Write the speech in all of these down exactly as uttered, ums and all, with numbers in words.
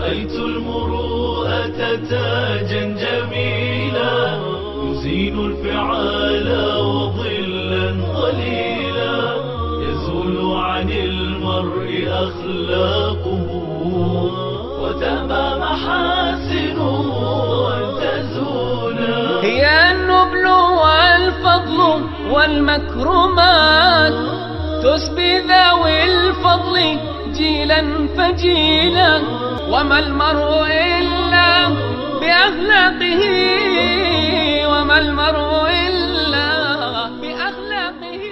رأيت المروءة تاجا جميلا يزين الفعال وظلا ظليلا يزول عن المرء أخلاقه وتمام محاسنه أن تزولا. هي النبل والفضل والمكرمات تسبي ذوي الفضل جيلا فجيلا وما المرء إلا بأخلاقه وما المرء إلا بأخلاقه.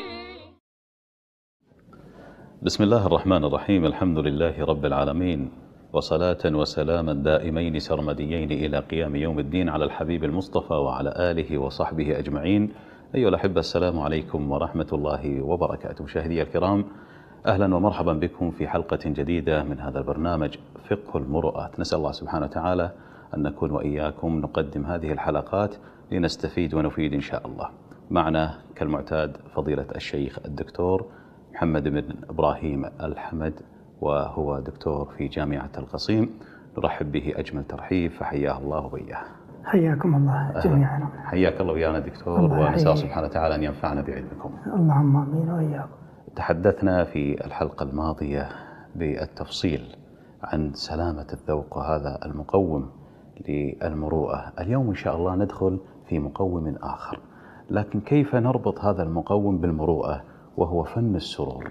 بسم الله الرحمن الرحيم. الحمد لله رب العالمين، وصلاة وسلاما دائمين سرمديين إلى قيام يوم الدين على الحبيب المصطفى وعلى آله وصحبه أجمعين. أيها الأحبة، السلام عليكم ورحمة الله وبركاته. مشاهدي الكرام، أهلا ومرحبا بكم في حلقة جديدة من هذا البرنامج فقه المروءات. نسأل الله سبحانه وتعالى أن نكون وإياكم نقدم هذه الحلقات لنستفيد ونفيد إن شاء الله. معنا كالمعتاد فضيلة الشيخ الدكتور محمد بن إبراهيم الحمد، وهو دكتور في جامعة القصيم. نرحب به أجمل ترحيب، فحياه الله وبياه. حياكم الله جميعا. حياك الله ويانا دكتور، ونسأل سبحانه وتعالى أن ينفعنا بعلمكم. اللهم آمين وإياكم. تحدثنا في الحلقة الماضية بالتفصيل عن سلامة الذوق وهذا المقوم للمروءة. اليوم إن شاء الله ندخل في مقوم آخر، لكن كيف نربط هذا المقوم بالمروءة وهو فن السرور؟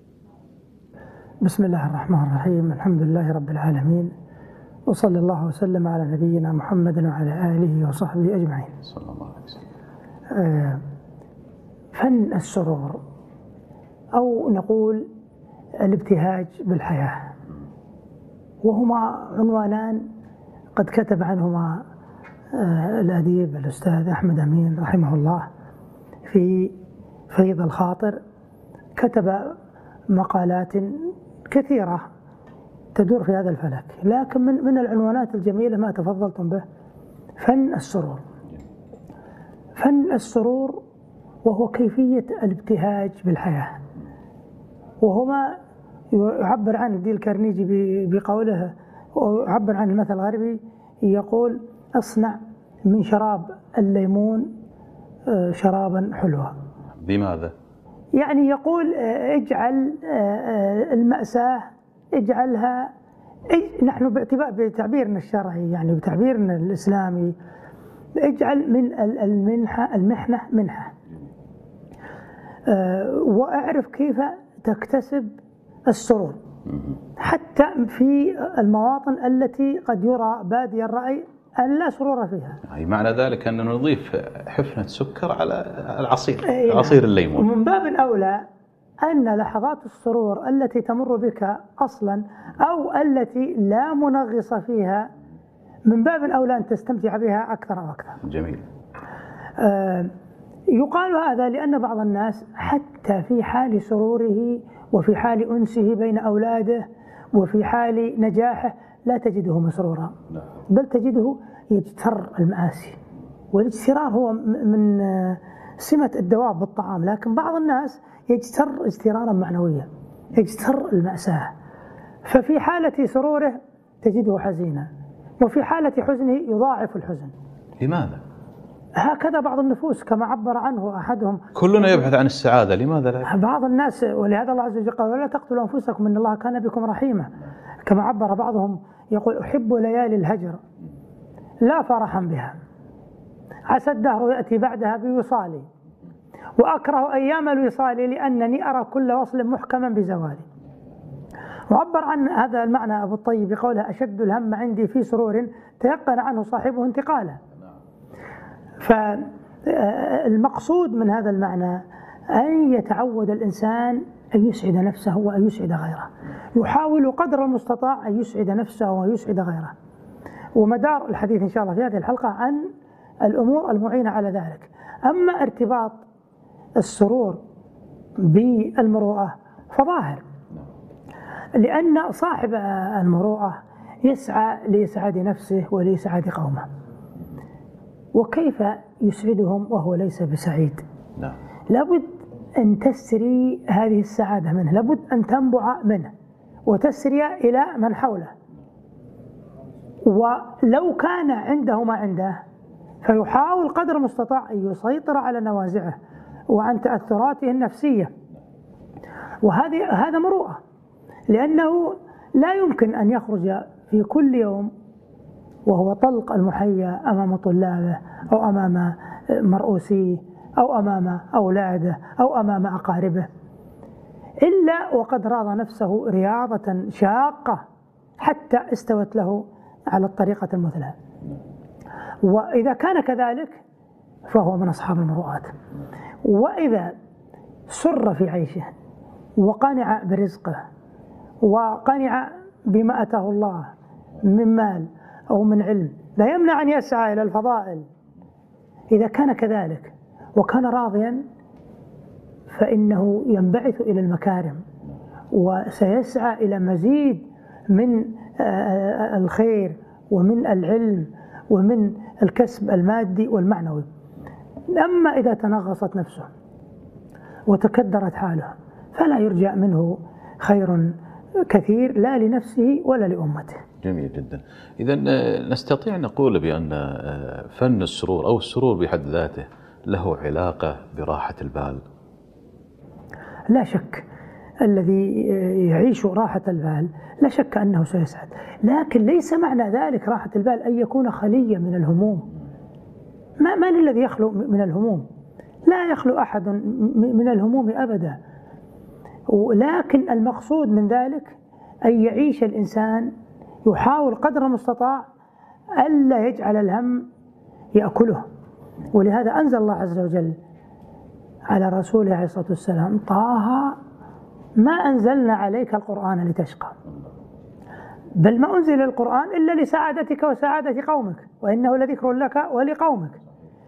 بسم الله الرحمن الرحيم. الحمد لله رب العالمين، وصلى الله وسلم على نبينا محمد وعلى آله وصحبه أجمعين. صلى الله عليه وسلم. آه فن السرور، أو نقول الابتهاج بالحياة، وهما عنوانان قد كتب عنهما آه الأديب الأستاذ أحمد أمين رحمه الله في فيض الخاطر. كتب مقالات كثيرة تدور في هذا الفلك، لكن من من العنوانات الجميلة ما تفضلتم به فن السرور. فن السرور وهو كيفية الابتهاج بالحياة، وهما يعبر عنه ديل كارنيجي بقوله، ويعبر عن المثل الغربي يقول: اصنع من شراب الليمون شرابا حلوا. بماذا؟ يعني يقول اجعل المأساة اجعلها، نحن باعتبار بتعبيرنا الشرعي يعني بتعبيرنا الإسلامي، اجعل من المنحة المحنة منحة، واعرف كيف تكتسب السرور حتى في المواطن التي قد يرى بادي الرأي أن لا سرور فيها. أي معنى ذلك أن نضيف حفنة سكر على العصير، عصير الليمون. ومن باب أولى أن لحظات السرور التي تمر بك أصلا أو التي لا منغص فيها من باب أولى أن تستمتع بها أكثر وأكثر. جميل. آه يقال هذا لأن بعض الناس حتى في حال سروره وفي حال أنسه بين أولاده وفي حال نجاحه لا تجده مسرورا، بل تجده يجتر المآسي. والاجترار هو من سمة الدواب بالطعام، لكن بعض الناس يجتر اجترارا معنويا، يجتر المأساة. ففي حالة سروره تجده حزينا، وفي حالة حزنه يضاعف الحزن. لماذا؟ هكذا بعض النفوس كما عبر عنه أحدهم. كلنا يبحث عن السعادة، لماذا لا؟ بعض الناس، ولهذا الله عز وجل قال: ولا تقتلوا أنفسكم إن الله كان بكم رحيما. كما عبر بعضهم يقول: أحب ليالي الهجر لا فرحا بها، عسى الدهر يأتي بعدها بوصالي، وأكره أيام الوصال لأنني أرى كل وصل محكما بزوالي. وعبر عن هذا المعنى أبو الطيب بقوله: أشد الهم عندي في سرور تيقن عنه صاحبه انتقاله. فالمقصود من هذا المعنى أن يتعود الإنسان أن يسعد نفسه وأن يسعد غيره، يحاول قدر المستطاع أن يسعد نفسه ويسعد غيره. ومدار الحديث إن شاء الله في هذه الحلقة عن الأمور المعينة على ذلك. أما ارتباط السرور بالمروءة فظاهر، لأن صاحب المروءة يسعى لإسعاد نفسه ولإسعاد قومه، وكيف يسعدهم وهو ليس بسعيد؟ نعم. لابد أن تسري هذه السعادة منه، لابد أن تنبع منه وتسري إلى من حوله. ولو كان عنده ما عنده فيحاول قدر المستطاع أن يسيطر على نوازعه وعن تأثراته النفسية، وهذه هذا مروءة، لأنه لا يمكن أن يخرج في كل يوم وهو طلق المحيا أمام طلابه أو أمام مرؤوسيه أو أمام أولاده أو أمام أقاربه إلا وقد راض نفسه رياضة شاقة حتى استوت له على الطريقة المثلى. وإذا كان كذلك فهو من أصحاب المروءات. وإذا سر في عيشه وقنع برزقه وقنع بما أتاه الله من مال أو من علم لا يمنع أن يسعى إلى الفضائل، إذا كان كذلك وكان راضيا فإنه ينبعث إلى المكارم وسيسعى إلى مزيد من الخير ومن العلم ومن الكسب المادي والمعنوي. أما إذا تنغصت نفسه وتكدرت حاله فلا يرجى منه خير كثير لا لنفسه ولا لأمته. جميل جدا. إذا نستطيع نقول بأن فن السرور أو السرور بحد ذاته له علاقة براحة البال؟ لا شك، الذي يعيش راحة البال لا شك أنه سيسعد، لكن ليس معنى ذلك راحة البال أن يكون خليا من الهموم. ما من الذي يخلو من الهموم؟ لا يخلو أحد من الهموم أبدا، ولكن المقصود من ذلك أن يعيش الإنسان يحاول قدر المستطاع ألا يجعل الهم يأكله. ولهذا أنزل الله عز وجل على رسوله عليه الصلاة والسلام: طه ما أنزلنا عليك القرآن لتشقى، بل ما أنزل القرآن إلا لسعادتك وسعادة قومك وإنه لذكر لك ولقومك.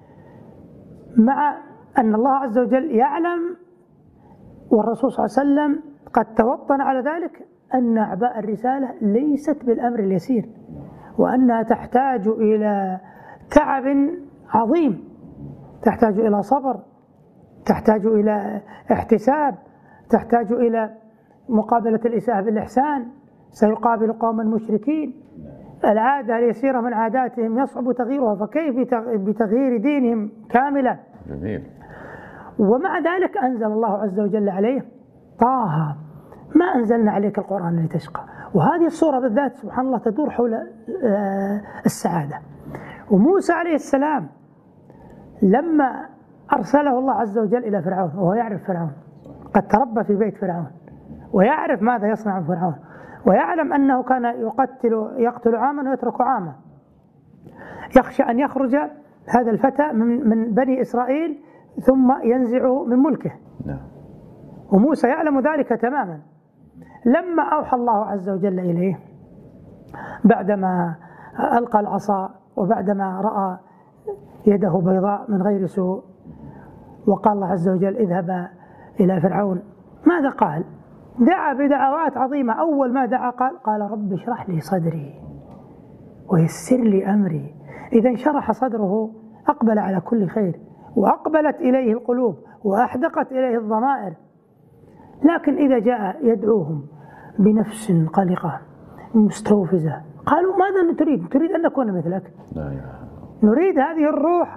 مع أن الله عز وجل يعلم والرسول صلى الله عليه وسلم قد توطن على ذلك أن أعباء الرسالة ليست بالأمر اليسير، وأنها تحتاج إلى تعب عظيم، تحتاج إلى صبر، تحتاج إلى احتساب، تحتاج إلى مقابلة الإساءة بالإحسان. سيقابل قوما مشركين، العادة اليسيرة من عاداتهم يصعب تغييرها، فكيف بتغيير دينهم كاملة؟ جميل. ومع ذلك أنزل الله عز وجل عليه: طه ما أنزلنا عليك القرآن لتشقى. وهذه الصورة بالذات سبحان الله تدور حول السعادة. وموسى عليه السلام لما أرسله الله عز وجل إلى فرعون وهو يعرف فرعون، قد تربى في بيت فرعون ويعرف ماذا يصنع فرعون، ويعلم أنه كان يقتل يقتل عاما ويترك عاما، يخشى أن يخرج هذا الفتى من من بني إسرائيل ثم ينزعه من ملكه. نعم. وموسى يعلم ذلك تماما. لما أوحى الله عز وجل إليه بعدما ألقى العصا وبعدما رأى يده بيضاء من غير سوء، وقال الله عز وجل: اذهبا إلى فرعون، ماذا قال؟ دعا بدعوات عظيمة. أول ما دعا قال قال رب اشرح لي صدري ويسر لي أمري. إذا انشرح صدره أقبل على كل خير، وأقبلت إليه القلوب وأحدقت إليه الضمائر. لكن إذا جاء يدعوهم بنفس قلقة مستوفزة قالوا: ماذا تريد؟ تريد أن نكون مثلك؟ لا نريد هذه الروح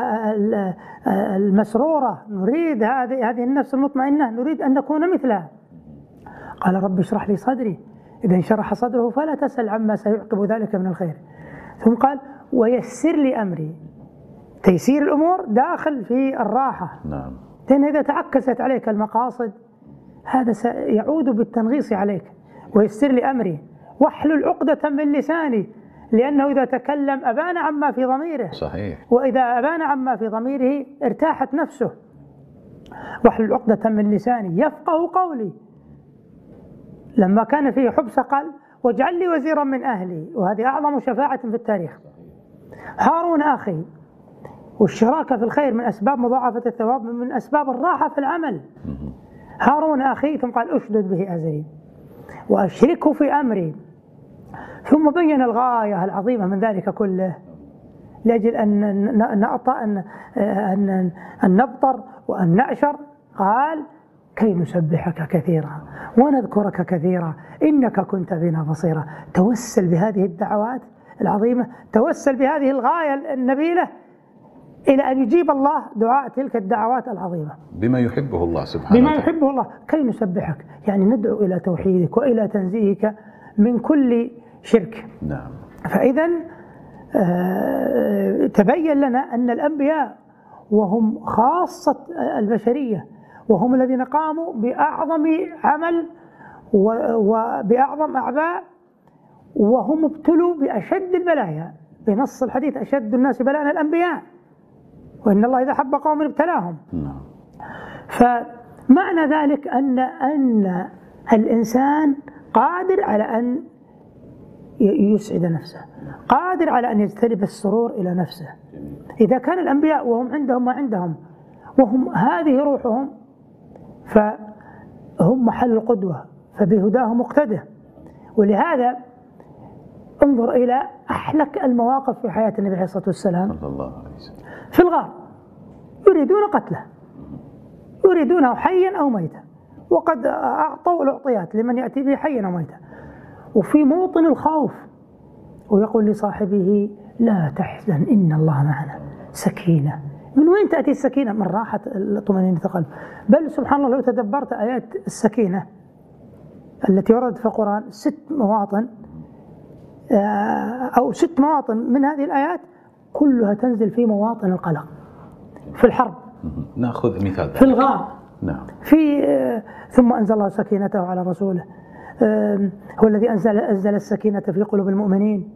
المسرورة، نريد هذه هذه النفس المطمئنة، نريد أن نكون مثلها. قال رب اشرح لي صدري. إذا انشرح صدره فلا تسأل عما سيعقب ذلك من الخير. ثم قال ويسر لي أمري. تيسير الأمور داخل في الراحة. نعم. لأن إذا تعكست عليك المقاصد هذا سيعود بالتنغيص عليك. ويسر لي أمري واحلل عقدة من لساني، لأنه إذا تكلم أبان عما في ضميره. صحيح. وإذا أبان عما في ضميره ارتاحت نفسه. واحلل عقدة من لساني يفقه قولي. لما كان فيه حبس قال واجعل لي وزيرا من أهلي، وهذه أعظم شفاعة في التاريخ. هارون أخي، والشراكة في الخير من أسباب مضاعفة الثواب، من أسباب الراحة في العمل. هارون أخي، ثم قال أشدد به أزري وأشركه في أمري. ثم بين الغاية العظيمة من ذلك كله لأجل أن نأطأ أن, أن, أن نبطر وأن نأشر. قال كي نسبحك كثيرا ونذكرك كثيرا إنك كنت بنا بصيرا. توسل بهذه الدعوات العظيمة، توسل بهذه الغاية النبيلة إلى أن يجيب الله دعاء تلك الدعوات العظيمة بما يحبه الله سبحانه بما يحبه الله، كي نسبحك، يعني ندعو إلى توحيدك وإلى تنزيهك من كل شرك. نعم. فإذا آه تبين لنا أن الأنبياء وهم خاصة البشرية، وهم الذين قاموا بأعظم عمل وبأعظم أعباء، وهم ابتلوا بأشد البلايا، بنص الحديث أشد الناس بلاء الأنبياء، وإن الله إذا حب قوم ابتلاهم. نعم. فمعنى ذلك أن أن الإنسان قادر على أن يسعد نفسه، قادر على أن يجتلب السرور إلى نفسه. إذا كان الأنبياء وهم عندهم ما عندهم، وهم هذه روحهم، فهم محل القدوة، فبهداهم مقتدى. ولهذا انظر إلى أحلك المواقف في حياة النبي عليه الصلاة والسلام صلى الله عليه وسلم. في الغار يريدون قتله، يريدونه حيا أو ميتا، وقد أعطوا الأعطيات لمن يأتي به حيا أو ميتا، وفي موطن الخوف، ويقول لصاحبه لا تحزن إن الله معنا، سكينة. من وين تأتي السكينة؟ من راحة طمأنينة القلب. بل سبحان الله لو تدبرت آيات السكينة التي وردت في القرآن، ست مواطن أو ست مواطن من هذه الآيات كلها تنزل في مواطن القلق. في الحرب، نأخذ مثال في الغار، نعم. في ثم أنزل الله سكينته على رسوله، هو الذي أنزل أنزل السكينة في قلوب المؤمنين.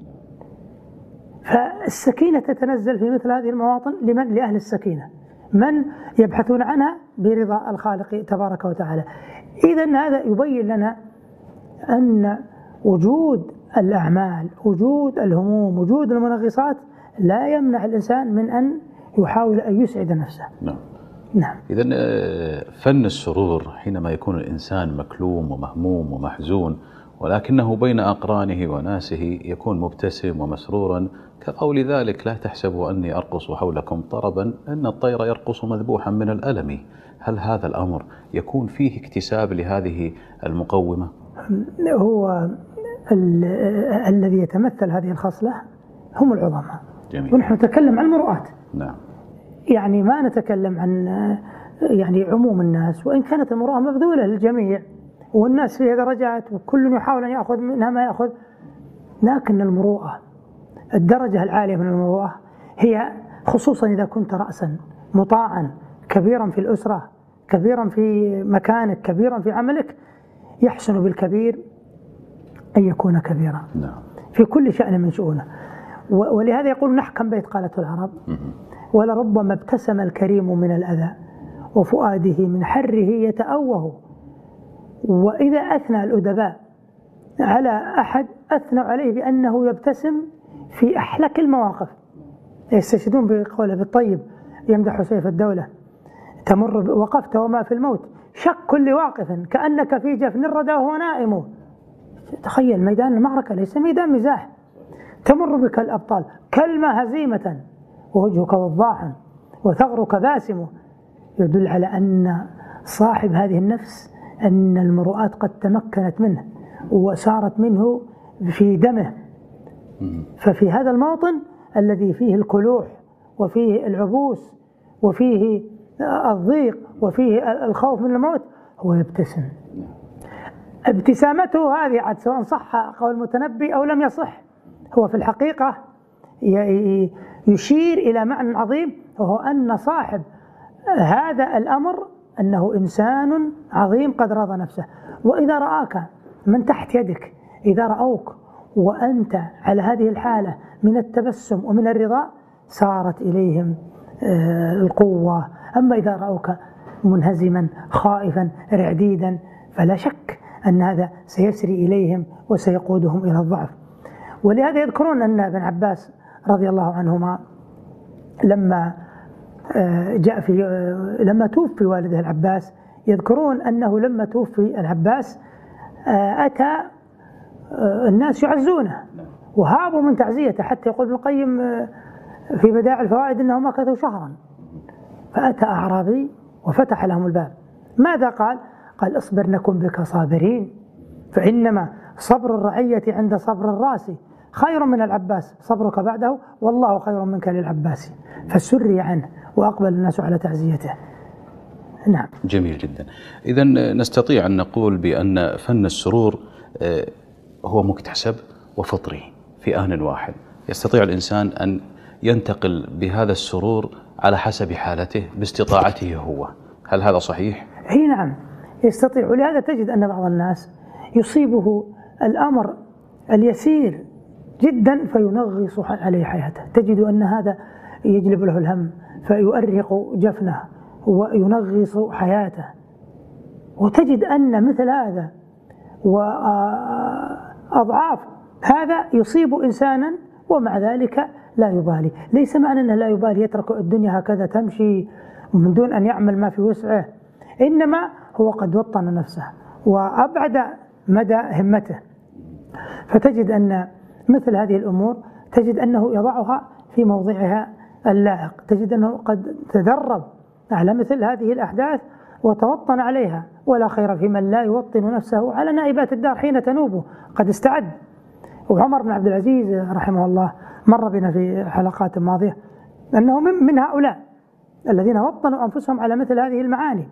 فالسكينة تتنزل في مثل هذه المواطن لمن؟ لأهل السكينة، من يبحثون عنها برضا الخالق تبارك وتعالى. إذن هذا يبين لنا أن وجود الأعمال، وجود الهموم، وجود المنغصات لا يمنع الإنسان من أن يحاول أن يسعد نفسه. نعم. نعم. إذن فن السرور حينما يكون الإنسان مكلوم ومهموم ومحزون، ولكنه بين أقرانه وناسه يكون مبتسم ومسرورا، كقول ذلك لا تحسبوا أني أرقص حولكم طربا إن الطير يرقص مذبوحا من الألم. هل هذا الأمر يكون فيه اكتساب لهذه المقومة؟ هو ال الذي يتمثل هذه الخصلة هم العظماء. جميل. ونحن نتكلم عن المرؤات. نعم. يعني ما نتكلم عن يعني عموم الناس، وإن كانت المرؤة مبذولة للجميع والناس فيها درجات وكل يحاول أن يأخذ منها ما يأخذ، لكن المروءة، الدرجة العالية من المروءة هي خصوصا إذا كنت رأسا مطاعا كبيرا في الأسرة، كبيرا في مكانك، كبيرا في عملك، يحسن بالكبير أن يكون كبيرا. نعم. في كل شأن من شؤونه. ولهذا يقول نحكم بيت قالته العرب، ولربما ابتسم الكريم من الأذى وفؤاده من حره يتأوه. وإذا أثنى الأدباء على أحد أثنوا عليه بأنه يبتسم في أحلك المواقف، يستشهدون بقوله بالطيب يمدح سيف الدولة، تمر وقفت وما في الموت شك لواقف كأنك في جفن الردى وهو نائم. تخيل ميدان المعركة ليس ميدان مزاح، تمر بك الأبطال كلمة هزيمة ووجهك وضاح وثغرك باسم، يدل على أن صاحب هذه النفس أن المروءات قد تمكنت منه وسارت منه في دمه. ففي هذا الموطن الذي فيه الكلوح وفيه العبوس وفيه الضيق وفيه الخوف من الموت هو يبتسم. ابتسامته هذه عاد سواء صح قول المتنبي أو لم يصح، هو في الحقيقة يشير إلى معنى عظيم، وهو أن صاحب هذا الأمر أنه إنسان عظيم قد رضى نفسه. وإذا رآك من تحت يدك، إذا رأوك وأنت على هذه الحالة من التبسم ومن الرضا، صارت إليهم القوة. أما إذا رأوك منهزما خائفا رعديدا فلا شك أن هذا سيسري إليهم وسيقودهم إلى الضعف. ولهذا يذكرون أن ابن عباس رضي الله عنهما لما جاء في لما توفي والده العباس، يذكرون أنه لما توفي العباس أتى الناس يعزونه وهابوا من تعزيته، حتى يقول ابن القيم في بدائع الفوائد أنهم مكثوا شهرا. فأتى أعرابي وفتح لهم الباب. ماذا قال؟ قال اصبر نكن بك صابرين، فإنما صبر الرعية عند صبر الراس خير من العباس، صبرك بعده والله خير منك للعباس. فسري عنه وأقبل الناس على تعزيته. نعم. جميل جدا. إذا نستطيع أن نقول بأن فن السرور هو مكتسب وفطري في آن واحد، يستطيع الإنسان أن ينتقل بهذا السرور على حسب حالته باستطاعته هو. هل هذا صحيح؟ هي نعم يستطيع. ولهذا تجد أن بعض الناس يصيبه الأمر اليسير جدا فينغص عليه حياته، تجد أن هذا يجلب له الهم فيؤرق جفنه وينغص حياته، وتجد أن مثل هذا وأضعاف هذا يصيب إنسانا ومع ذلك لا يبالي. ليس معنى أنه لا يبالي يترك الدنيا هكذا تمشي من دون أن يعمل ما في وسعه، إنما هو قد وطن نفسه وأبعد مدى همته. فتجد أن مثل هذه الأمور تجد أنه يضعها في موضعها اللائق، تجد أنه قد تدرب على مثل هذه الأحداث وتوطن عليها. ولا خير في من لا يوطن نفسه على نائبات الدار حين تنوبه، قد استعد. وعمر بن عبد العزيز رحمه الله مر بنا في حلقات ماضية أنه من هؤلاء الذين وطنوا أنفسهم على مثل هذه المعاني،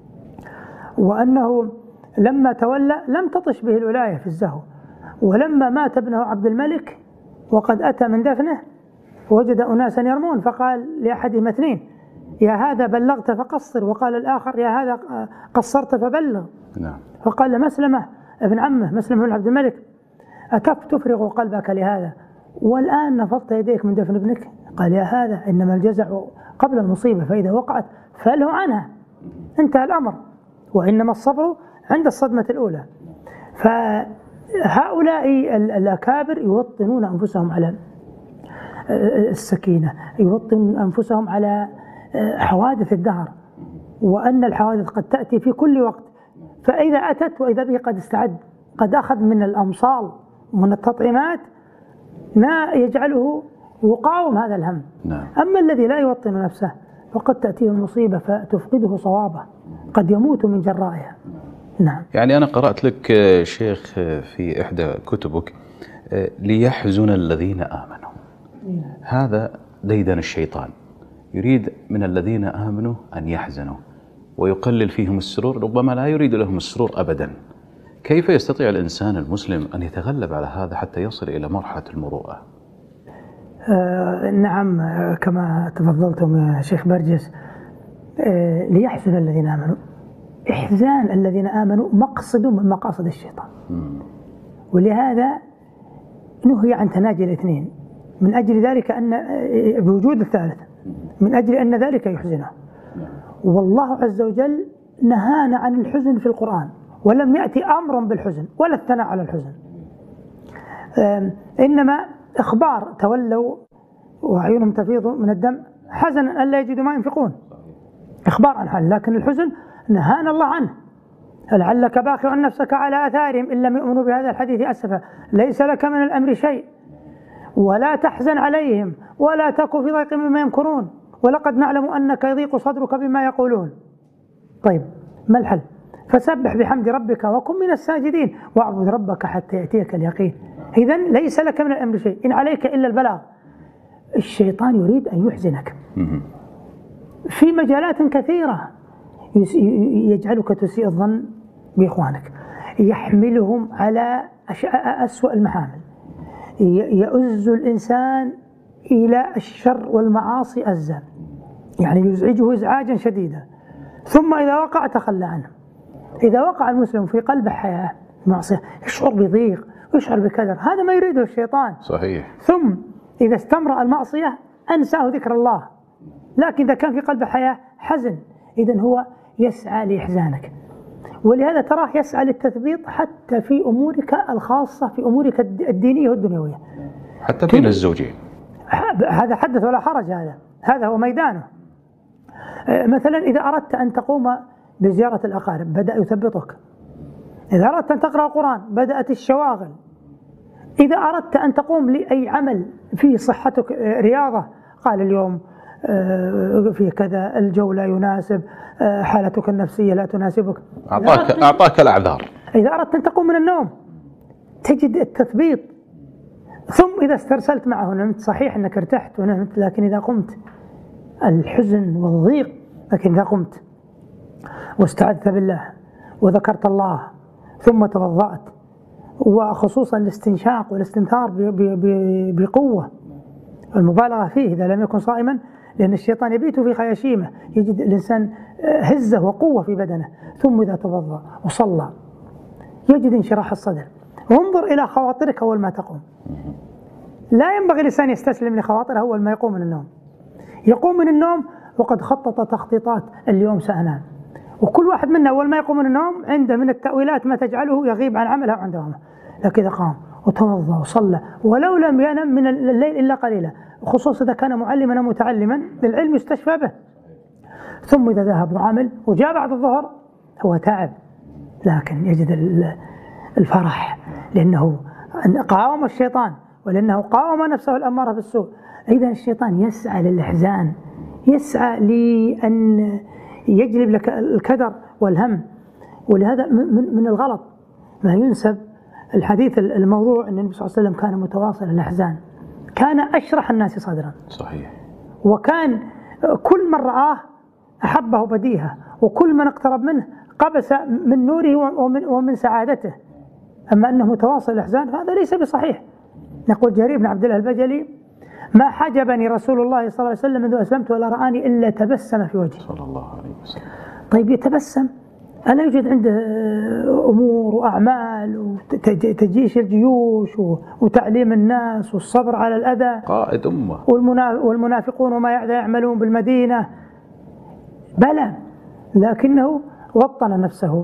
وأنه لما تولى لم تطش به الولاية في الزهو. ولما مات ابنه عبد الملك وقد أتى من دفنه وجد أناسا يرمون، فقال لأحدهم اثنين: يا هذا بلغت فقصر، وقال الآخر: يا هذا قصرت فبلغ. نعم. فقال لمسلمة ابن عمه مسلمة بن عبد الملك: أكف تفرغ قلبك لهذا والآن نفضت يديك من دفن ابنك؟ قال: يا هذا إنما الجزع قبل المصيبة فإذا وقعت فأله عنها، انتهى الأمر، وإنما الصبر عند الصدمة الأولى. فهؤلاء الأكابر يوطنون أنفسهم على السكينة، يوطنون أنفسهم على حوادث الدهر، وأن الحوادث قد تأتي في كل وقت، فإذا أتت وإذا به قد استعد، قد أخذ من الأمصال ومن التطعيمات ما يجعله يقاوم هذا الهم. نعم. أما الذي لا يوطن نفسه فقد تأتيه المصيبة فتفقده صوابه، قد يموت من جرائها. نعم. يعني أنا قرأت لك شيخ في إحدى كتبك: ليحزن الذين آمنوا. هذا ديدن الشيطان، يريد من الذين آمنوا أن يحزنوا ويقلل فيهم السرور، ربما لا يريد لهم السرور أبدا. كيف يستطيع الإنسان المسلم أن يتغلب على هذا حتى يصل إلى مرحلة المروءة؟ آه نعم، كما تفضلتم يا شيخ برجس، آه ليحزن الذين آمنوا. إحزان الذين آمنوا مقصد من مقاصد الشيطان. م. ولهذا نهي عن تناجي الاثنين، من أجل ذلك أن بوجود الثالث، من أجل أن ذلك يحزنه. والله عز وجل نهانا عن الحزن في القرآن، ولم يأتي أمر بالحزن ولا الثناء على الحزن، إنما إخبار تولوا وعيونهم تفيض من الدم حزنا ألا يجدوا ما ينفقون، إخبار عن حال. لكن الحزن نهانا الله عنه: لعلك باخع نفسك على آثارهم إن لم يؤمنوا بهذا الحديث أسفا، ليس لك من الأمر شيء ولا تحزن عليهم ولا تك في ضيق مما يمكرون ولقد نعلم أنك يضيق صدرك بما يقولون. طيب، ما الحل؟ فسبح بحمد ربك وكن من الساجدين واعبد ربك حتى يأتيك اليقين. إذن ليس لك من الأمر شيء، إن عليك إلا البلاغ. الشيطان يريد أن يحزنك في مجالات كثيرة، يجعلك تسيء الظن بإخوانك، يحملهم على أسوأ المحامل، يؤز الإنسان إلى الشر والمعاصي أزا، يعني يزعجه إزعاجا شديدا، ثم إذا وقع تخلى عنه. إذا وقع المسلم في قلبه حياة معصية يشعر بضيق ويشعر بكدر، هذا ما يريده الشيطان. صحيح. ثم إذا استمر المعصية أنساه ذكر الله، لكن إذا كان في قلبه حياة حزن، إذن هو يسعى لإحزانك. ولهذا تراه يسعى للتثبيط حتى في أمورك الخاصة، في أمورك الدينية والدنيوية، حتى بين الزوجين. هذا حدث ولا حرج، هذا هذا هو ميدانه. مثلا إذا أردت أن تقوم بزيارة الأقارب بدأ يثبطك، إذا أردت أن تقرأ القرآن بدأت الشواغل، إذا أردت أن تقوم لأي عمل فيه صحتك رياضة قال اليوم في كذا، الجو لا يناسب، حالتك النفسية لا تناسبك، أعطاك, أعطاك الأعذار. إذا أردت أن تقوم من النوم تجد التثبيط، ثم إذا استرسلت معه نمت، صحيح أنك ارتحت ونمت، لكن إذا قمت الحزن والضيق، لكن إذا قمت واستعذت بالله وذكرت الله ثم توضأت، وخصوصا الاستنشاق والاستنثار بقوة، المبالغة فيه إذا لم يكن صائما، لأن الشيطان يبيت في خياشيمه، يجد الإنسان هزة وقوة في بدنه. ثم إذا توضأ وصلى يجد انشراح الصدر. وانظر إلى خواطرك أول ما تقوم. لا ينبغي الإنسان يستسلم لخواطره أول ما يقوم من النوم. يقوم من النوم وقد خطط تخطيطات اليوم سأنام، وكل واحد منا أول ما يقوم من النوم عنده من التأويلات ما تجعله يغيب عن عمله وعن دوامه. لكن إذا قام وتوضأ وصلى ولو لم ينم من الليل إلا قليلا، خصوصا إذا كان معلما أو متعلما العلم يستشفى به، ثم إذا ذهب وعمل وجاء بعد الظهر هو تعب، لكن يجد الفرح لأنه قاوم الشيطان، ولأنه قاوم نفسه الأمارة بالسوء. إذا الشيطان يسعى للإحزان، يسعى لأن يجلب لك الكدر والهم. ولهذا من الغلط ما ينسب الحديث الموضوع أن النبي صلى الله عليه وسلم كان متواصل الأحزان، كان أشرح الناس صدرا. صحيح. وكان كل من رآه أحبه بديهة، وكل من اقترب منه قبس من نوره ومن, ومن سعادته. أما أنه متواصل الأحزان فهذا ليس بصحيح. يقول جرير بن عبد الله البجلي: ما حجبني رسول الله صلى الله عليه وسلم منذ أسلمت ولا رآني إلا تبسم في وجهي. صلى الله عليه وسلم. طيب يتبسم، ألا يوجد عنده أمور وأعمال وتجيش الجيوش وتعليم الناس والصبر على الأذى، قائد أمة، والمنافقون وما يعملون بالمدينة؟ بلى، لكنه وطن نفسه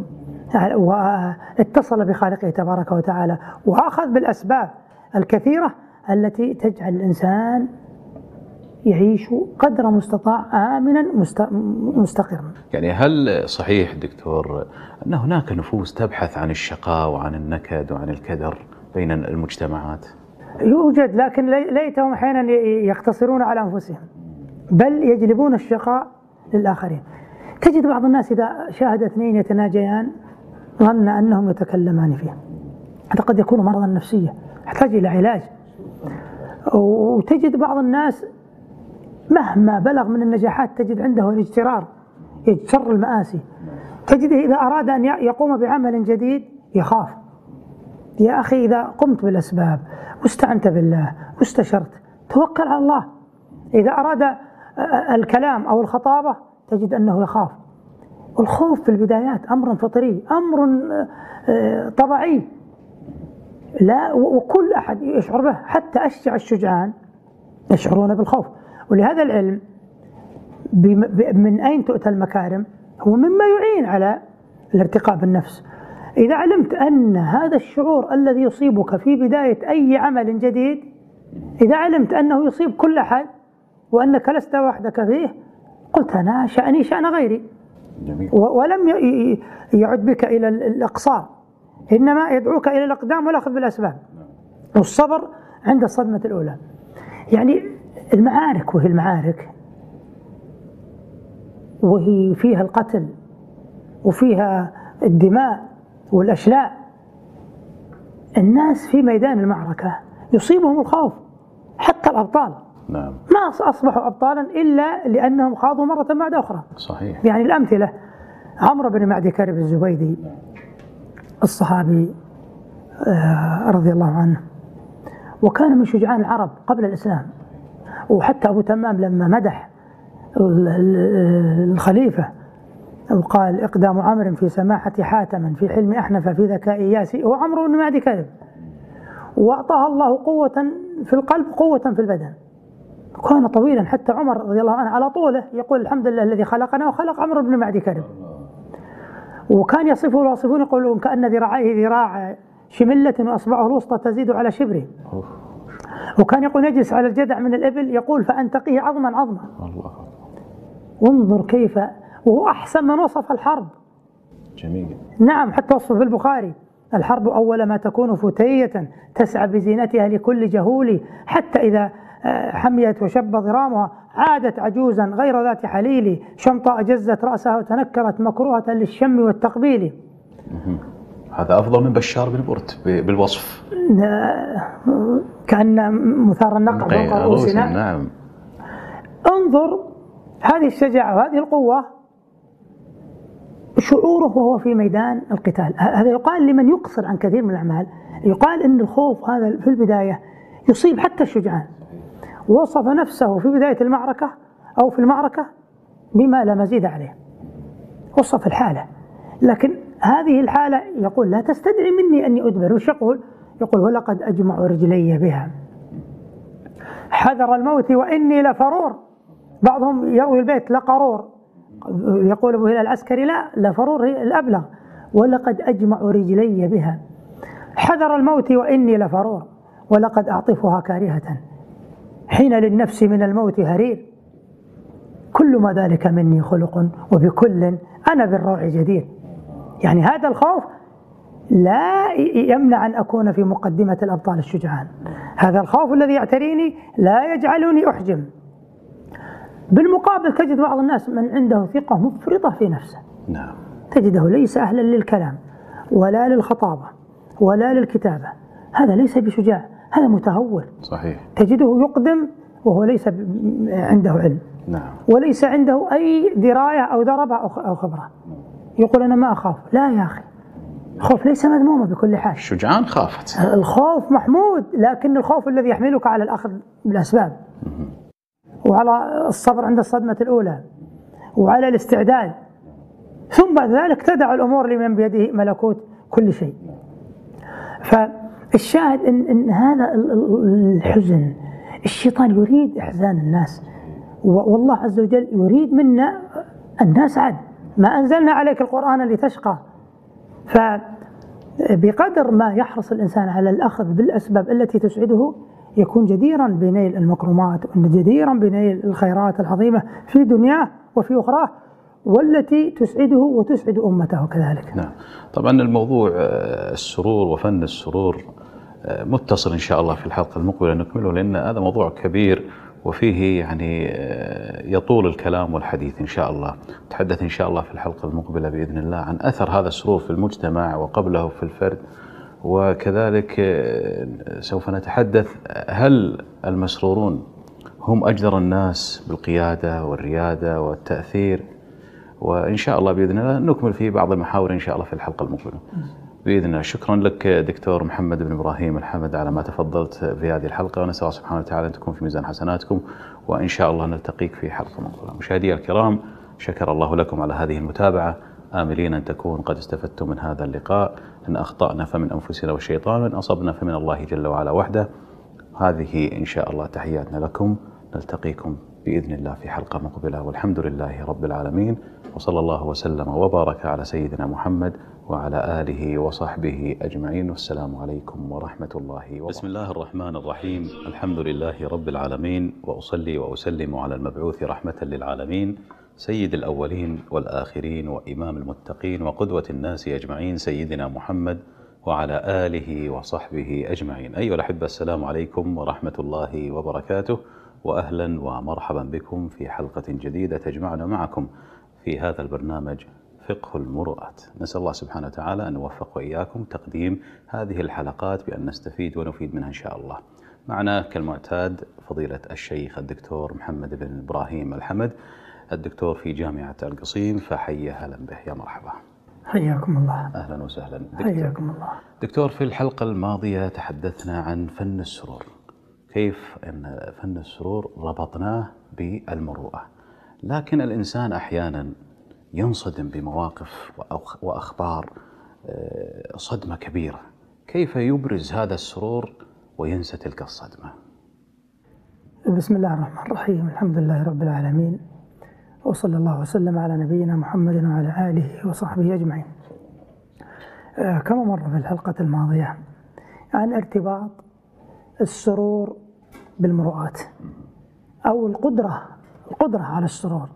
واتصل بخالقه تبارك وتعالى، وأخذ بالأسباب الكثيرة التي تجعل الإنسان يعيش قدر مستطاع آمنا مستقرا. يعني هل صحيح دكتور أن هناك نفوس تبحث عن الشقاء وعن النكد وعن الكدر بين المجتمعات؟ يوجد، لكن ليتهم أحيانا يقتصرون على أنفسهم، بل يجلبون الشقاء للآخرين. تجد بعض الناس إذا شاهد اثنين يتناجيان ظن أنهم يتكلمان فيه، هذا قد يكون مرضا نفسيا يحتاج إلى علاج. وتجد بعض الناس مهما بلغ من النجاحات تجد عنده الاجترار، يجتر المآسي. تجده إذا أراد أن يقوم بعمل جديد يخاف. يا أخي إذا قمت بالأسباب واستعنت بالله واستشرت توكل على الله. إذا أراد الكلام أو الخطابة تجد أنه يخاف. والخوف في البدايات أمر فطري، أمر طبيعي، لا وكل أحد يشعر به، حتى أشجع الشجعان يشعرون بالخوف. ولهذا العلم من أين تؤتى المكارم هو مما يعين على الارتقاء بالنفس. إذا علمت أن هذا الشعور الذي يصيبك في بداية أي عمل جديد، إذا علمت أنه يصيب كل أحد وأنك لست وحدك فيه، قلت أنا شأني شأن غيري. جميل. ولم يعد بك إلى الأقصار، إنما يدعوك إلى الأقدام والأخذ بالأسباب والصبر عند الصدمة الأولى. يعني المعارك، وهي المعارك وهي فيها القتل وفيها الدماء والأشلاء، الناس في ميدان المعركة يصيبهم الخوف، حتى الأبطال. نعم. ما أصبحوا أبطالا إلا لأنهم خاضوا مرة بعد أخرى. صحيح. يعني الأمثلة: عمرو بن معدي كرب الزبيدي الصحابي رضي الله عنه، وكان من شجعان العرب قبل الإسلام. وحتى أبو تمام لما مدح الخليفة وقال: إقدام عمرو في سماحة حاتما، في حلم أحنف، في ذكاء ياسي، هو عمرو بن معدي كرب، وأعطاه الله قوة في القلب قوة في البدن. كان طويلا، حتى عمر رضي الله عنه على طوله يقول: الحمد لله الذي خلقنا وخلق عمرو بن معدي كرب. وكان يصفه الواصفون يقولون: كأن ذراعيه ذراع شملة وأصبعه الوسطى تزيد على شبره. وكان يقول: يجلس على الجدع من الإبل يقول: فأنتقيه عظما عظما. الله. وانظر كيف، وهو أحسن من وصف الحرب. جميل. نعم، حتى وصف في البخاري: الحرب أول ما تكون فتية تسعى بزينتها لكل جهول، حتى إذا حميت وشب ضرامها عادت عجوزا غير ذات حليل، شمطاء جزت رأسها وتنكرت مكروهة للشم والتقبيل. هذا أفضل من بشار بن برد بالوصف. كأن مثار النقع فوق رؤوسنا. نعم. انظر هذه الشجاعة وهذه القوة شعوره وهو في ميدان القتال. هذا يقال لمن يقصر عن كثير من الأعمال، يقال أن الخوف هذا في البداية يصيب حتى الشجعان. وصف نفسه في بداية المعركة أو في المعركة بما لا مزيد عليه، وصف الحالة. لكن هذه الحالة يقول لا تستدعي مني أني أدبر. وش يقول؟ يقول ولقد أجمع رجلي بها حذر الموت وإني لفرور. بعضهم يروي البيت لقرور، يقول أبو هلال العسكري لا، لفرور الأبلغ. ولقد أجمع رجلي بها حذر الموت وإني لفرور، ولقد أعطفها كارهة حين للنفس من الموت هرير. كل ما ذلك مني خلق وبكل أنا بالروع جدير. يعني هذا الخوف لا يمنع أن أكون في مقدمة الأبطال الشجعان. هذا الخوف الذي يعتريني لا يجعلني أحجم. بالمقابل تجد بعض الناس من عنده ثقة مفرطة في نفسه، نعم. تجده ليس أهلا للكلام ولا للخطابة ولا للكتابة. هذا ليس بشجاع، هذا متهور. صحيح. تجده يقدم وهو ليس عنده علم، نعم. وليس عنده أي دراية أو دربة أو خبرة. يقول أنا ما أخاف. لا يا أخي، الخوف ليس مذموما بكل حال. الشجعان خافت. الخوف محمود، لكن الخوف الذي يحملك على الأخذ بالأسباب وعلى الصبر عند الصدمة الأولى وعلى الاستعداد، ثم بعد ذلك تدع الأمور لمن بيده ملكوت كل شيء. فالشاهد إن, إن هذا الحزن الشيطان يريد إحزان الناس، والله عز وجل يريد منا أن نسعد. ما أنزلنا عليك القرآن لتشقى. فبقدر ما يحرص الإنسان على الأخذ بالأسباب التي تسعده يكون جديرا بنيل المكرمات وجديرا بنيل الخيرات العظيمة في دنياه وفي أخراه، والتي تسعده وتسعد أمته كذلك. نعم. طبعا الموضوع السرور وفن السرور متصل إن شاء الله في الحلقة المقبلة نكمله، لأن هذا موضوع كبير وفيه يعني يطول الكلام والحديث إن شاء الله. نتحدث إن شاء الله في الحلقة المقبلة بإذن الله عن أثر هذا السرور في المجتمع وقبله في الفرد، وكذلك سوف نتحدث هل المسرورون هم أجدر الناس بالقيادة والريادة والتأثير، وإن شاء الله بإذن الله نكمل فيه بعض المحاور إن شاء الله في الحلقة المقبلة بإذن الله. شكرا لك دكتور محمد بن إبراهيم الحمد على ما تفضلت في هذه الحلقة، ونسأل الله سبحانه وتعالى أن تكون في ميزان حسناتكم، وإن شاء الله نلتقيك في حلقة مقبلة. مشاهدي الكرام، شكر الله لكم على هذه المتابعة، آملين أن تكون قد استفدتم من هذا اللقاء. إن أخطأنا فمن أنفسنا والشيطان، وإن أصبنا فمن الله جل وعلا وحده. هذه إن شاء الله تحياتنا لكم، نلتقيكم بإذن الله في حلقة مقبلة، والحمد لله رب العالمين، وصلى الله وسلم وبارك على سيدنا محمد وعلى آله وصحبه أجمعين، والسلام عليكم ورحمة الله وبركاته. بسم الله الرحمن الرحيم، الحمد لله رب العالمين، وأصلي وأسلم على المبعوث رحمة للعالمين سيد الأولين والآخرين وإمام المتقين وقدوة الناس أجمعين، سيدنا محمد وعلى آله وصحبه أجمعين. أيها الأحبة، السلام عليكم ورحمة الله وبركاته، وأهلا ومرحبا بكم في حلقة جديدة تجمعنا معكم في هذا البرنامج فقه المروءات. نسأل الله سبحانه وتعالى أن نوفق وإياكم تقديم هذه الحلقات بأن نستفيد ونفيد منها إن شاء الله. معنا كالمعتاد فضيلة الشيخ الدكتور محمد بن إبراهيم الحمد، الدكتور في جامعة القصيم، فحيا هلا به، يا مرحبا. حياكم الله. أهلا وسهلا دكتور. حياكم الله. دكتور، في الحلقة الماضية تحدثنا عن فن السرور، كيف أن فن السرور ربطناه بالمروءة، لكن الإنسان أحيانا ينصدم بمواقف وأخبار صدمة كبيرة، كيف يبرز هذا السرور وينسى تلك الصدمة؟ بسم الله الرحمن الرحيم، الحمد لله رب العالمين، وصلى الله وسلم على نبينا محمد وعلى آله وصحبه أجمعين. كما مر في الحلقة الماضية عن ارتباط السرور بالمروءات، أو القدرة القدرة على السرور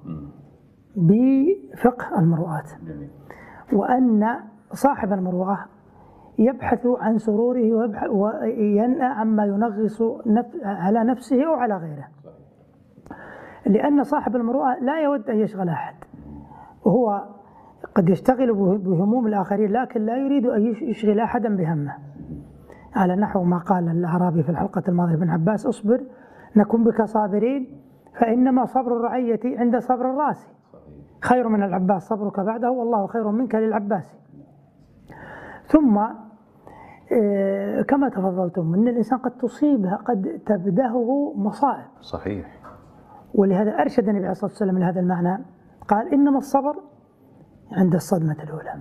بفقه المروءات، وأن صاحب المروءة يبحث عن سروره وينأى عما ينغص على نفسه أو على غيره، لأن صاحب المروءة لا يود أن يشغل أحد، وهو قد يشتغل بهموم الآخرين لكن لا يريد أن يشغل أحدا بهمه. على نحو ما قال الأعرابي في الحلقة الماضية ابن عباس: اصبر نكن بك صابرين فإنما صبر الرعية عند صبر الراس، خير من العباس صبرك بعده والله خير منك للعباس. ثم كما تفضلتم أن الإنسان قد تصيبه، قد تبدهه مصائب. صحيح. ولهذا أرشد النبي عليه الصلاة والسلام لهذا المعنى، قال: إنما الصبر عند الصدمة الأولى.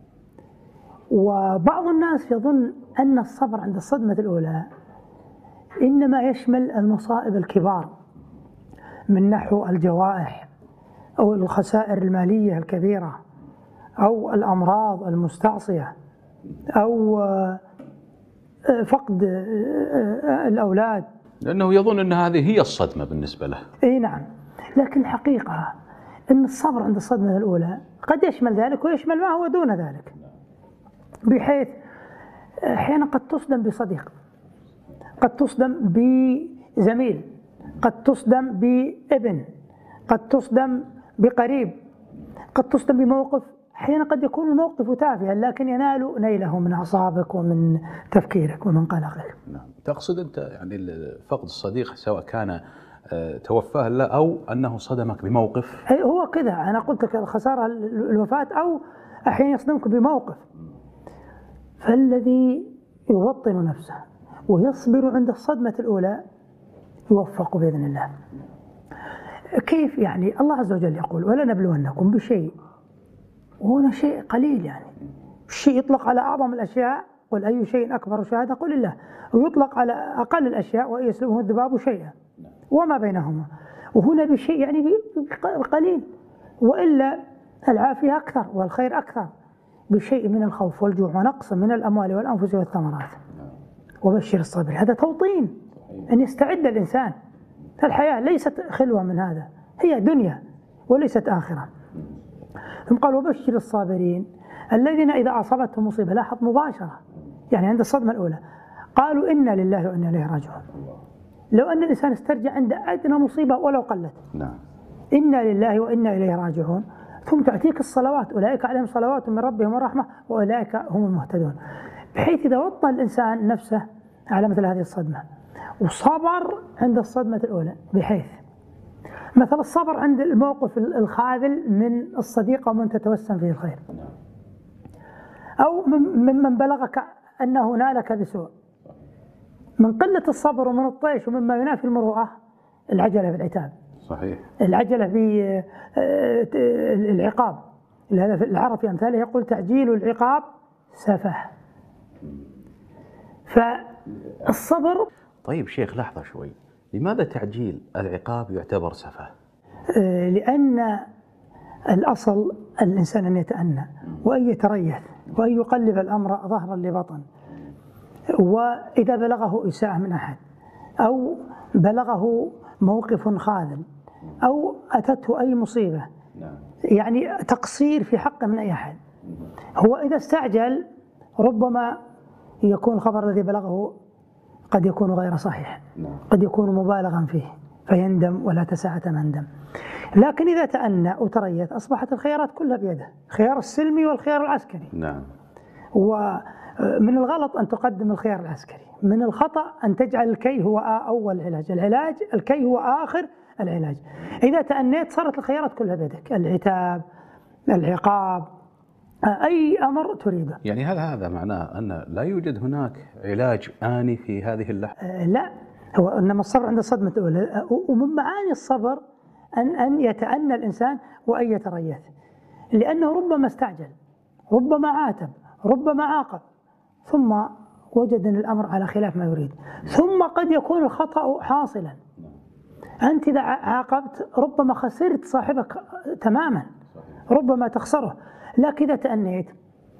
وبعض الناس يظن أن الصبر عند الصدمة الأولى إنما يشمل المصائب الكبار من نحو الجوائح أو الخسائر المالية الكبيرة أو الأمراض المستعصية أو فقد الأولاد، لأنه يظن أن هذه هي الصدمة بالنسبة له. إيه نعم. لكن الحقيقة أن الصبر عند الصدمة الأولى قد يشمل ذلك ويشمل ما هو دون ذلك، بحيث أحيانا قد تصدم بصديق، قد تصدم بزميل، قد تصدم بابن، قد تصدم بقريب، قد تصدم بموقف أحيانا قد يكون الموقف تافها لكن ينال نيله من أعصابك ومن تفكيرك ومن قلقك. نعم. تقصد أنت يعني فقد الصديق سواء كان توفاه الله أو أنه صدمك بموقف؟ هو كذا، أنا قلت لك الخسارة الوفاة، أو أحيانا يصدمك بموقف. فالذي يوطن نفسه ويصبر عند الصدمة الأولى يوفق بإذن الله. كيف يعني؟ الله عز وجل يقول: ولنبلونكم بشيء، وهنا شيء قليل، يعني الشيء يطلق على أعظم الأشياء، قل أي شيء أكبر شهادة قل الله، ويطلق على أقل الأشياء وإن يسلبه الذباب شيئا وما بينهما، وهنا بشيء يعني قليل، وإلا العافية أكثر والخير أكثر، بشيء من الخوف والجوع ونقص من الأموال والأنفس والثمرات وبشر الصابرين. هذا توطين أن يستعد الإنسان. الحياة ليست خلوة من هذا، هي دنيا وليست آخرة. ثم قال: وبشر الصابرين الذين إذا أصابتهم مصيبة، لاحظ مباشرة، يعني عند الصدمة الأولى قالوا إنا لله وإنا إليه راجعون. لو أن الإنسان استرجع عند أدنى مصيبة ولو قلت، نعم، إنا لله وإنا إليه راجعون، ثم تعطيك الصلوات: أولئك عليهم صلوات من ربهم ورحمة وأولئك هم المهتدون. بحيث إذا وطن الإنسان نفسه على مثل هذه الصدمة وصبر عند الصدمة الأولى، بحيث مثل الصبر عند الموقف الخاذل من الصديق ومن تتوسم فيه الخير، أو ممن بلغك أنه نالك بسوء، من قلة الصبر ومن الطيش ومما ينافي المروءة العجلة بالعتاب. صحيح. العجلة بالعقاب، لهذا في العرب في أمثاله يقول: تعجيل العقاب سفه. فالصبر. طيب شيخ، لحظة شوي، لماذا تعجيل العقاب يعتبر سفه؟ لأن الأصل الإنسان أن يتأنى وأن يتريث وأن يقلب الأمر ظهرا لبطن، وإذا بلغه إساءة من أحد أو بلغه موقف خاذل أو أتته أي مصيبة، يعني تقصير في حقه من أي أحد، هو إذا استعجل ربما يكون الخبر الذي بلغه قد يكون غير صحيح، قد يكون مبالغا فيه فيندم ولا تسعة مندم. لكن إذا تأنى وتريث أصبحت الخيارات كلها بيده، خيار السلمي والخيار العسكري. نعم. ومن الغلط أن تقدم الخيار العسكري، من الخطأ أن تجعل الكي هو أول العلاج، العلاج الكي هو آخر العلاج. إذا تأنيت صارت الخيارات كلها بيدك، العتاب، العقاب، أي أمر تريده. يعني هل هذا معناه أن لا يوجد هناك علاج آني في هذه اللحظة؟ آه لا، هو إنما الصبر عند الصدمة الأولى، ومن معاني الصبر أن أن يتأنى الإنسان وأن يتريث، لأنه ربما استعجل، ربما عاتب، ربما عاقب، ثم وجد أن الأمر على خلاف ما يريد، ثم قد يكون الخطأ حاصلا. أنت إذا عاقبت ربما خسرت صاحبك تماما، ربما تخسره. لكن إذا تأنيت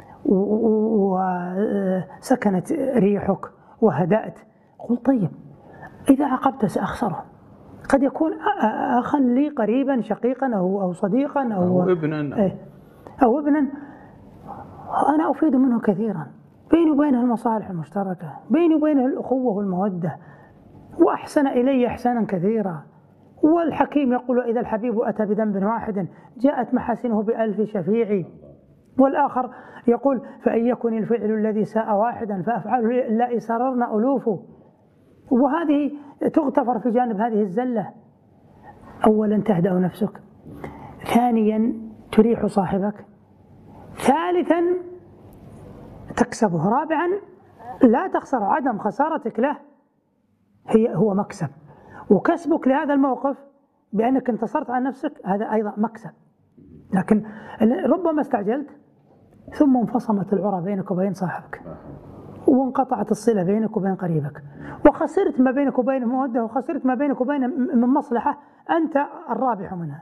وسكنت ريحك وهدأت، قل طيب إذا عاقبت سأخسره، قد يكون أخا لي قريبا، شقيقا أو أو صديقا أو, أو ابنا أو ابنا أنا أفيد منه كثيرا، بيني وبينه المصالح المشتركة، بيني وبينه الأخوة والمودة، وأحسن إلي إحسانا كثيرا. والحكيم يقول: إذا الحبيب أتى بذنب واحد جاءت محاسنه بألف شفيع. والآخر يقول فإن يكن الفعل الذي ساء واحدا فأفعاله اللائي سررن ألوفه. وهذه تغتفر في جانب هذه الزلة. أولا تهدأ نفسك، ثانيا تريح صاحبك، ثالثا تكسبه، رابعا لا تخسر. عدم خسارتك له هي هو مكسب، وكسبك لهذا الموقف بأنك انتصرت على نفسك هذا أيضا مكسب. لكن ربما استعجلت ثم انفصمت العرى بينك وبين صاحبك، وانقطعت الصلة بينك وبين قريبك، وخسرت ما بينك وبين مودة، وخسرت ما بينك وبين من مصلحة أنت الرابح منها.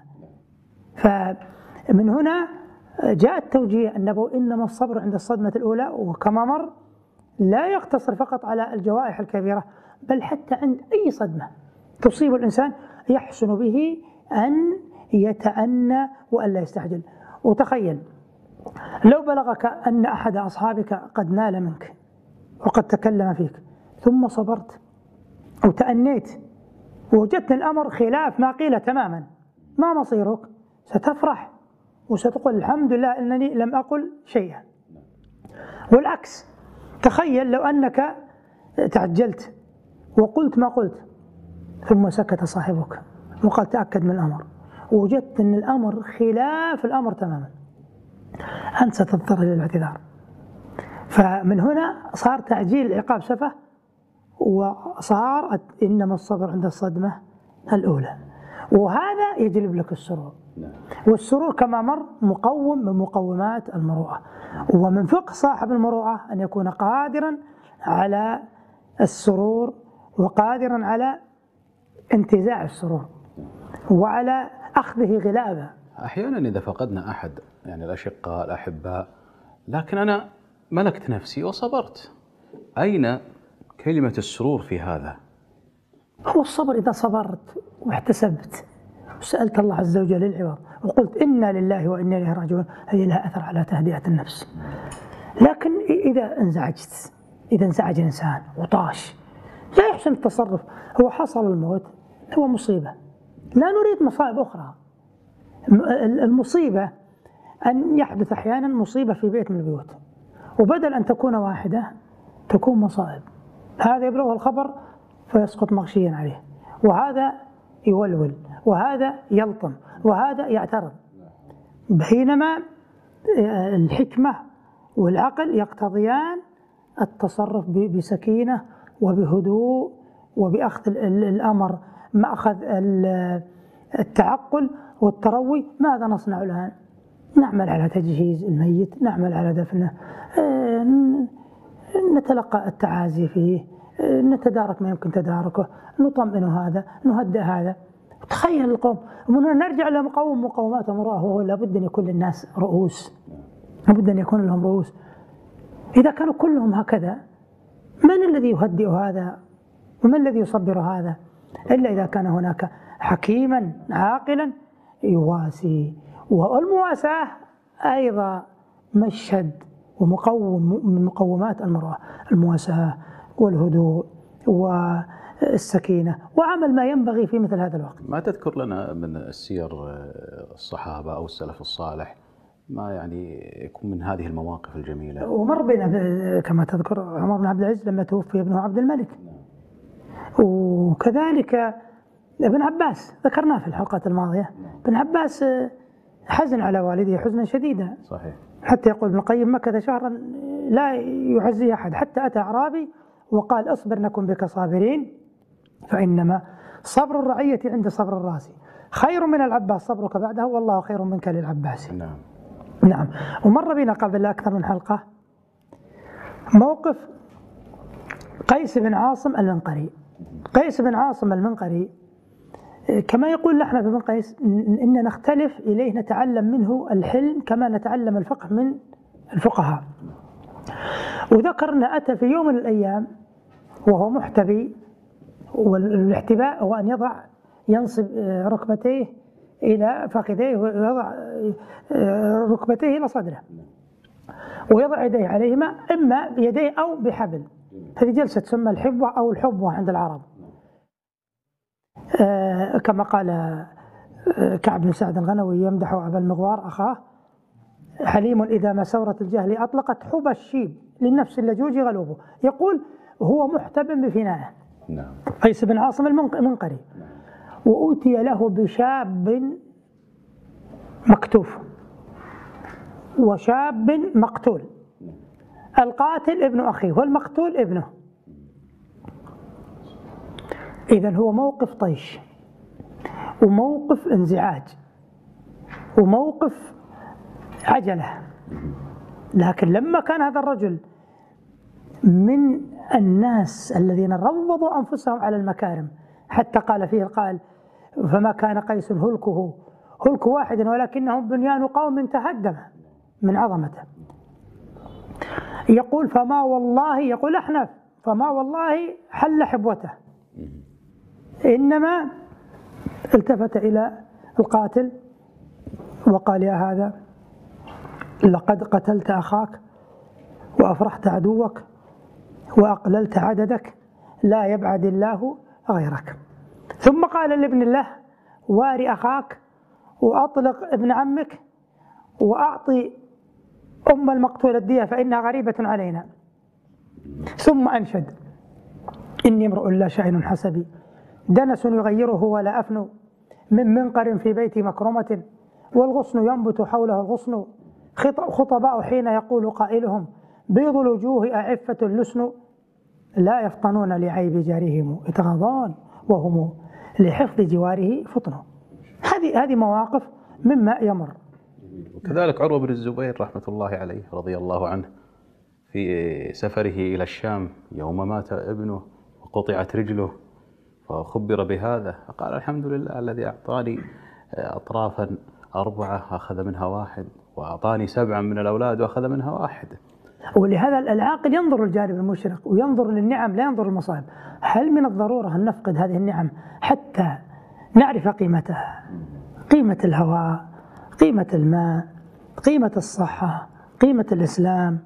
فمن هنا جاء التوجيه النبوي إنما الصبر عند الصدمة الأولى، وكما مر لا يقتصر فقط على الجوائح الكبيرة، بل حتى عند أي صدمة تصيب الإنسان يحسن به أن يتأنى وألا يستعجل. وتخيل لو بلغك أن أحد أصحابك قد نال منك وقد تكلم فيك، ثم صبرت وتأنيت ووجدت الأمر خلاف ما قيل تماما، ما مصيرك؟ ستفرح وستقول الحمد لله أنني لم أقل شيئا. والعكس، تخيل لو أنك تعجلت وقلت ما قلت، ثم سكت صاحبك وقال تأكد من الأمر، ووجدت أن الأمر خلاف الأمر تماما، أنت ستضطر للاعتذار. فمن هنا صار تعجيل العقاب سفه، وصار إنما الصبر عند الصدمة الأولى، وهذا يجلب لك السرور. والسرور كما مر مقوم من مقومات المروءة، ومن فقه صاحب المروءة أن يكون قادرا على السرور وقادرا على انتزاع السرور وعلى أخذه غلابة. أحيانا إذا فقدنا أحد يعني الأشقاء الأحباء، لكن أنا ملكت نفسي وصبرت، أين كلمة السرور في هذا؟ هو الصبر إذا صبرت واحتسبت وسألت الله عز وجل العوض وقلت إنا لله وإنا إليه راجعون، هي لها أثر على تهدئة النفس. لكن إذا انزعجت، إذا انزعج الإنسان وطاش، لا يحسن التصرف، هو حصل الموت، هو مصيبة، لا نريد مصائب أخرى. المصيبة أن يحدث أحيانا مصيبة في بيت من البيوت، وبدل أن تكون واحدة تكون مصائب. هذا يبلغه الخبر فيسقط مغشيا عليه، وهذا يولول، وهذا يلطم، وهذا يعترض. بينما الحكمة والعقل يقتضيان التصرف بسكينة وبهدوء وبأخذ الأمر مأخذ التعقل والتروي. ماذا نصنع الآن؟ نعمل على تجهيز الميت، نعمل على دفنه، نتلقى التعازي فيه، نتدارك ما يمكن تداركه، نطمئن هذا، نهدئ هذا. تخيل القوم، ومن هنا نرجع لمقوم مقومات المروءة، وهو لابد أن يكون للناس رؤوس، لابد أن يكون لهم رؤوس. إذا كانوا كلهم هكذا، من الذي يهدئ هذا ومن الذي يصبر هذا؟ إلا إذا كان هناك حكيما عاقلا يواسي. والمواساة أيضا مشهد ومقوم من مقومات المروءة، المواساة والهدوء والسكينة وعمل ما ينبغي في مثل هذا الوقت. ما تذكر لنا من السير الصحابة أو السلف الصالح ما يعني يكون من هذه المواقف الجميلة؟ ومر بنا كما تذكر عمر بن عبد العزيز لما توفي ابنه عبد الملك، وكذلك ابن عباس ذكرناه في الحلقة الماضية. ابن عباس حزن على والده حزنا شديدا، صحيح، حتى يقول ابن القيم مكث شهرا لا يعزي أحد، حتى أتى أعرابي وقال اصبر نكن بك صابرين، فإنما صبر الرعية عند صبر الراس خير من العباس صبرك بعده، والله خير منك للعباس. نعم نعم. ومر بنا قبل أكثر من حلقة موقف قيس بن عاصم المنقري. قيس بن عاصم المنقري كما يقول لحنا في ابن قيس إن نختلف إليه، نتعلم منه الحلم كما نتعلم الفقه من الفقهاء. وذكرنا أتى في يوم من الأيام وهو محتبي، والاحتباء هو أن يضع ينصب ركبتيه إلى فخذيه ويضع ركبتيه إلى صدره ويضع يديه عليهما إما بيديه أو بحبل. هذه جلسة تسمى الحبوة أو الحبوة عند العرب، كما قال كعب بن سعد الغنوي يمدح أبا المغوار أخاه حليم إذا ما سورة الجهل أطلقت حب الشيب للنفس اللجوج غلوبه. يقول هو محتب بفنائه. نعم. قيس بن عاصم المنقري. وأوتي له بشاب مكتوف وشاب مقتول، القاتل ابن أخيه والمقتول ابنه. إذن هو موقف طيش وموقف انزعاج وموقف عجلة. لكن لما كان هذا الرجل من الناس الذين روضوا أنفسهم على المكارم، حتى قال فيه القائل فما كان قيس هلكه هلك واحد ولكنه بنيان قوم تهدم من عظمته. يقول فما والله، يقول أحنف فما والله حل حبوته، إنما التفت إلى القاتل وقال يا هذا لقد قتلت أخاك وأفرحت عدوك وأقللت عددك، لا يبعد الله غيرك. ثم قال لابن الله واري أخاك وأطلق ابن عمك وأعطي أم المقتول الدية فإنها غريبة علينا. ثم أنشد إني امرؤ لا شأن حسبي دنس يغيره ولا أفن من منقر في بيت مكرمة والغصن ينبت حوله الغصن خطباء حين يقول قائلهم بيض الوجوه أعفة اللسن لا يفطنون لعيب جارهم يتغاضون وهم لحفظ جواره فطنوا. هذه هذه مواقف مما يمر. وكذلك عروة بن الزبير رحمة الله عليه رضي الله عنه في سفره إلى الشام يوم مات ابنه وقطعت رجله فخبر بهذا فقال الحمد لله الذي أعطاني أطرافا أربعة أخذ منها واحد وأعطاني سبعا من الأولاد وأخذ منها واحد. ولهذا العاقل ينظر الجانب المشرق وينظر للنعم لا ينظر المصائب. هل من الضرورة أن نفقد هذه النعم حتى نعرف قيمتها؟ قيمة الهواء، قيمة الماء، قيمة الصحة، قيمة الإسلام،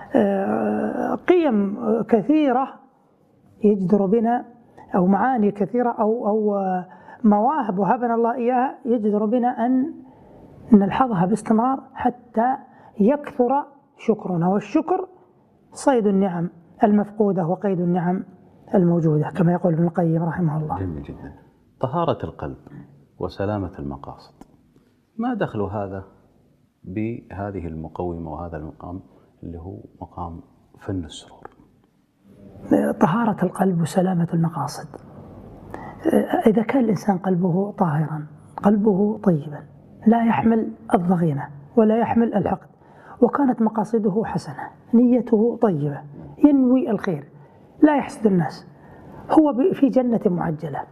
قيم كثيرة يجدر بنا أو معاني كثيرة أو أو مواهب وهبنا الله إياها يجدر بنا أن نلحظها باستمرار حتى يكثر شكرنا. والشكر صيد النعم المفقودة وقيد النعم الموجودة كما يقول ابن القيم رحمه الله. جميل جدا. طهارة القلب وسلامة المقاصد، ما دخل هذا بهذه المقومة وهذا المقام اللي هو مقام فن السرور؟ طهارة القلب وسلامة المقاصد، إذا كان الإنسان قلبه طاهرا قلبه طيبا لا يحمل الضغينة ولا يحمل الحقد وكانت مقاصده حسنة نيته طيبة ينوي الخير لا يحسد الناس، هو في جنة معجلة،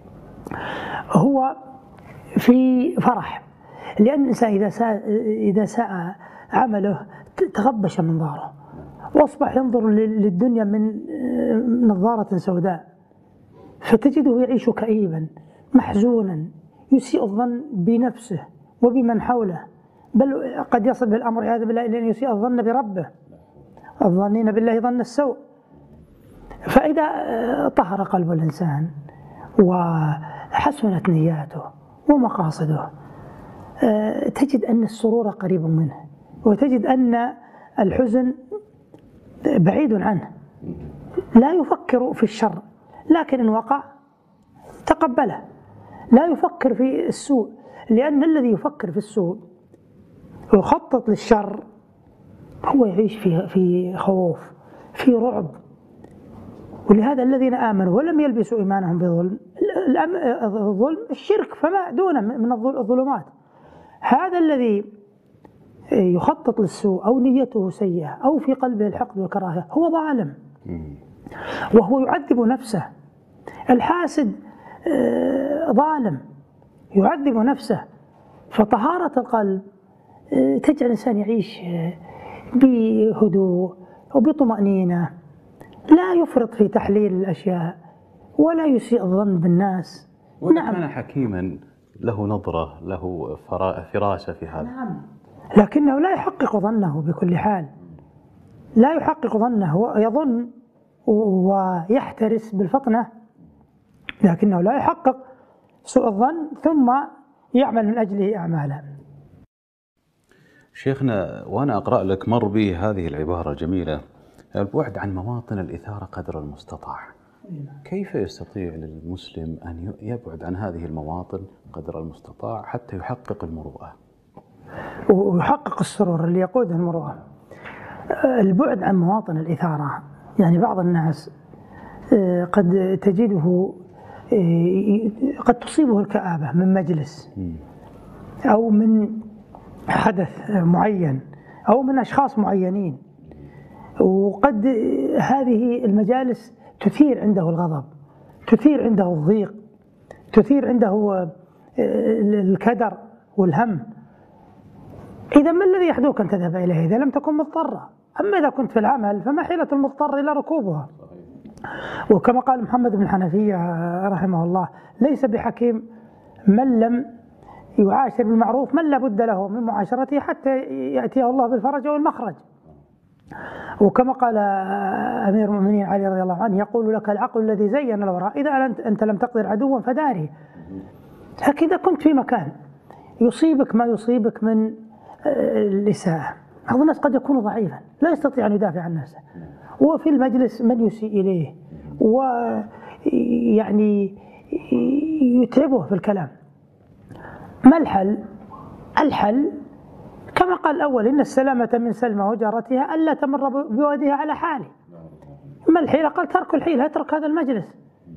هو في فرح. لأن الإنسان إذا ساء, إذا ساء عمله تغبش منظاره وأصبح ينظر للدنيا من نظارة سوداء، فتجده يعيش كئيبا محزونا يسيء الظن بنفسه وبمن حوله، بل قد يصل بالأمر هذا بالله إلى أن يسيء الظن بربه، الظانين بالله ظن السوء. فإذا طهر قلب الإنسان وحسنت نياته ومقاصده تجد أن السرور قريب منه وتجد أن الحزن بعيد عنه، لا يفكر في الشر لكن إن وقع تقبله، لا يفكر في السوء لأن الذي يفكر في السوء ويخطط للشر هو يعيش في في خوف في رعب. ولهذا الذين آمنوا ولم يلبسوا إيمانهم بظلم، الظلم الشرك فما دونه من الظلمات، هذا الذي يخطط للسوء أو نيته سيئة أو في قلبه الحقد والكراهية هو ظالم وهو يعذب نفسه. الحاسد ظالم يعذب نفسه. فطهارة القلب تجعل الإنسان يعيش بهدوء وبطمأنينة، لا يفرط في تحليل الأشياء ولا يسيء الظن بالناس. نعم. كان حكيما له نظرة له فراسة في هذا. نعم. لكنه لا يحقق ظنه بكل حال، لا يحقق ظنه، يظن ويحترس بالفطنة لكنه لا يحقق سوء الظن ثم يعمل من أجله أعمالا. شيخنا، وأنا أقرأ لك مر بي هذه العبارة الجميلة: البعد عن مواطن الإثارة قدر المستطاع. كيف يستطيع للمسلم أن يبعد عن هذه المواطن قدر المستطاع حتى يحقق المروءة ويحقق السرور اللي يقوده المروءة؟ البعد عن مواطن الإثارة، يعني بعض الناس قد تجده قد تصيبه الكآبة من مجلس أو من حدث معين أو من أشخاص معينين، وقد هذه المجالس تثير عنده الغضب، تثير عنده الضيق، تثير عنده الكدر والهم. إذا ما الذي يحدوك أن تذهب إليه إذا لم تكن مضطرا؟ أما إذا كنت في العمل فما حيلة المضطر إلا ركوبها. وكما قال محمد بن حنفية رحمه الله: ليس بحكيم من لم يعاشر بالمعروف من لا بد له من معاشرته حتى يأتيه الله بالفرج والمخرج. وكما قال أمير المؤمنين علي رضي الله عنه: يقول لك العقل الذي زين الوراء إذا أنت لم تقدر عدوا فداره. هكذا كنت في مكان يصيبك ما يصيبك من الإساءة. بعض الناس قد يكون ضعيفا لا يستطيع أن يدافع عن نفسه، وفي المجلس من يسيء إليه ويعني يتعبه في الكلام. ما الحل؟ الحل كما قال الأول: إن السلامة من سلمى وجارتها ألا تمر بوادها على حاله. ما الحيلة؟ قال: ترك الحيلة، اترك هذا المجلس.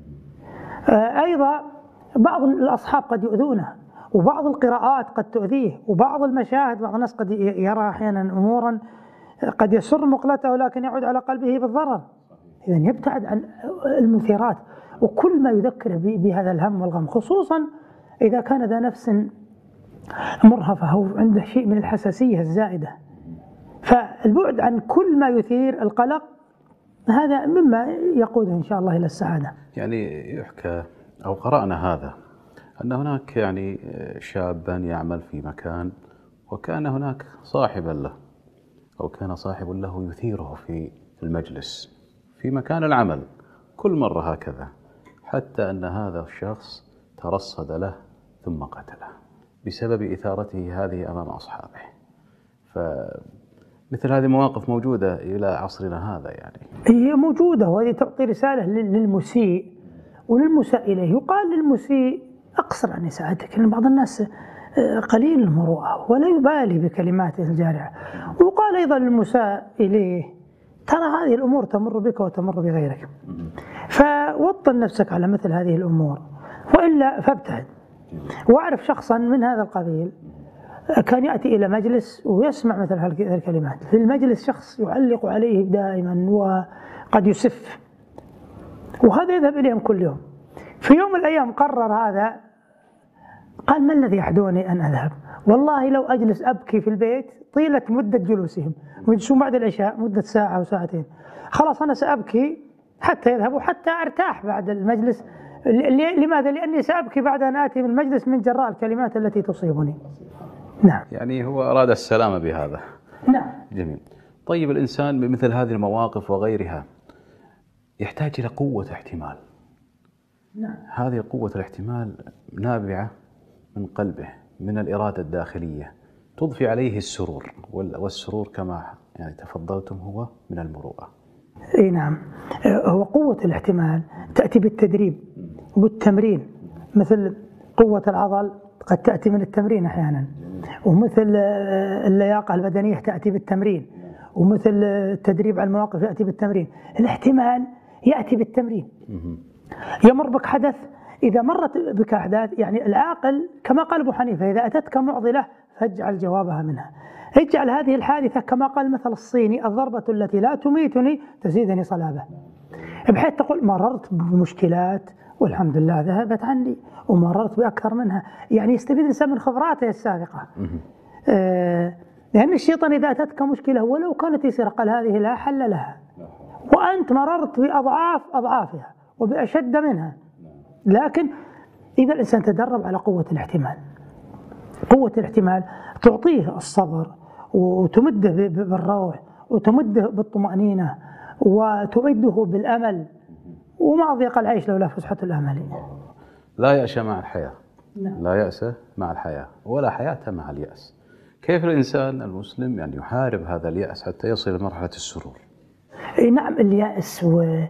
أيضا بعض الأصحاب قد يؤذونه، وبعض القراءات قد تؤذيه، وبعض المشاهد بعض الناس قد يرى أحيانا أمورا قد يسر مقلته ولكن يعود على قلبه بالضرر. إذن يبتعد عن المثيرات وكل ما يذكره بهذا الهم والغم، خصوصا إذا كان ذا نفس مرهفة أو عنده شيء من الحساسية الزائدة. فالبعد عن كل ما يثير القلق هذا مما يقوده إن شاء الله إلى السعادة. يعني يحكى أو قرأنا هذا أن هناك يعني شابا يعمل في مكان، وكان هناك صاحبا له أو كان صاحب له يثيره في المجلس في مكان العمل كل مرة هكذا، حتى أن هذا الشخص ترصد له ثم قتله بسبب إثارته هذه أمام أصحابه. فمثل هذه المواقف موجودة إلى عصرنا هذا. يعني هي موجودة، وهذه تعطي رسالة للمسيء وللمساء إليه. يقال للمسيء: أقصر عن إساءتك، لأن بعض الناس قليل المروءة ولا يبالي بكلماته الجارحة. ويقال أيضا للمساء إليه: ترى هذه الأمور تمر بك وتمر بغيرك، فوطن نفسك على مثل هذه الأمور، وإلا فابتعد. وأعرف شخصا من هذا القبيل كان يأتي إلى مجلس ويسمع مثل هذه الكلمات. في المجلس شخص يعلق عليه دائما وقد يسف، وهذا يذهب إليهم كل يوم. في يوم من الأيام قرر هذا، قال: ما الذي يحدوني أن أذهب؟ والله لو أجلس أبكي في البيت طيلة مدة جلوسهم، ويجلسون بعد العشاء مدة ساعة أو ساعتين، خلاص أنا سأبكي حتى يذهبوا حتى أرتاح بعد المجلس. لماذا؟ لأني سأبكي بعد أن آتي من المجلس من جراء الكلمات التي تصيبني. نعم. يعني هو أراد السلامة بهذا. نعم. جميل. طيب، الإنسان بمثل هذه المواقف وغيرها يحتاج إلى قوة احتمال. نعم. هذه قوة الاحتمال نابعة من قلبه، من الإرادة الداخلية، تضفي عليه السرور، والسرور كما يعني تفضلتم هو من المروءة. اي نعم. هو قوة الاحتمال تأتي بالتدريب وبالتمرين، مثل قوة العضل قد تأتي من التمرين أحيانا، ومثل اللياقة البدنية تأتي بالتمرين، ومثل التدريب على المواقف يأتي بالتمرين. الاحتمال يأتي بالتمرين. يمر بك حدث، إذا مرت بك أحداث، يعني العاقل كما قال أبو حنيفة: إذا أتتك معضلة فاجعل جوابها منها. اجعل هذه الحادثة كما قال المثل الصيني: الضربة التي لا تميتني تزيدني صلابة، بحيث تقول: مررت بمشكلات والحمد لله ذهبت عني، ومررت بأكثر منها. يعني يستفيد الإنسان من خبراته السابقة. آه لأن الشيطان إذا أتتك مشكلة ولو كانت يسيرة قال: هذه لا حل لها، وأنت مررت بأضعاف أضعافها وبأشد منها. لكن إذا الإنسان تدرب على قوة الاحتمال، قوة الاحتمال تعطيه الصبر وتمده بالروح وتمده بالطمأنينة وتمده بالأمل. وما أضيق العيش لولا فسحة الأمل. لا يأس مع الحياة. لا يأس مع الحياة ولا حياة مع اليأس. كيف الإنسان المسلم يعني يحارب هذا اليأس حتى يصل إلى مرحلة السرور؟ نعم، اليأس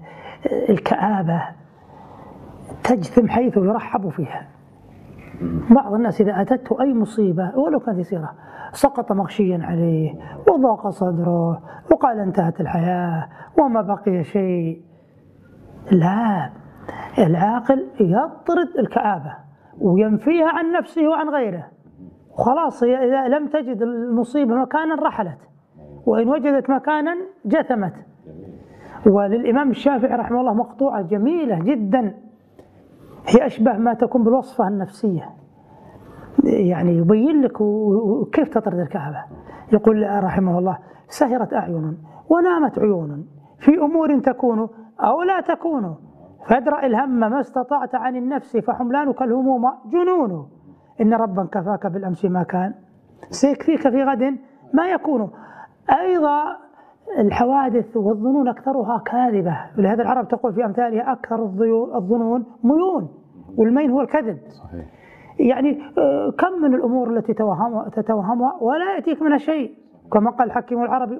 والكآبة تجثم حيث يرحب فيها. بعض الناس إذا أتته أي مصيبة ولو كانت يسيرة سقط مغشيا عليه وضاق صدره وقال انتهت الحياة وما بقي شيء. لا، العاقل يطرد الكآبة وينفيها عن نفسه وعن غيره، وخلاص إذا لم تجد المصيبة مكانا رحلت، وإن وجدت مكانا جثمت. وللإمام الشافعي رحمه الله مقطوعة جميلة جدا، هي أشبه ما تكون بالوصفة النفسية، يعني يبين لك كيف تطرد الكآبة. يقول رحمه الله: سهرت أعين ونامت عيون في أمور تكون أو لا تكون، فادرأ الهم ما استطعت عن النفس فحملانك الهموم جنون، إن ربا كفاك بالأمس ما كان سيكفيك في غد ما يكون. أيضا الحوادث والظنون أكثرها كاذبة، ولهذا العرب تقول في أمثالها: أكثر الظنون ميون، والمين هو الكذب. صحيح. يعني كم من الأمور التي تتوهمها ولا يأتيك منها شيء، كما قال الحكيم العربي: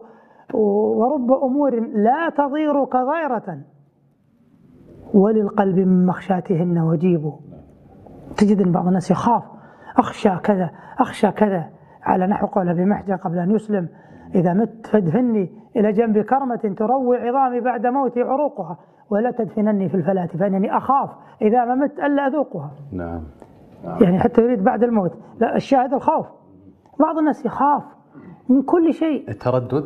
ورب أمور لا تضيرك ضيرة وللقلب من مخشاتهن وجيب. تجد أن بعض الناس يخاف: أخشى كذا أخشى كذا، على نحو قول أبي محجن قبل أن يسلم: إذا مت فادفني إلى جنب كرمة تروي عظامي بعد موتي عروقها، ولا تدفنني في الفلاة فإنني أخاف إذا ما مت ألا أذوقها. نعم. يعني حتى يريد بعد الموت. لا، الشاهد الخوف. بعض الناس يخاف من كل شيء. التردد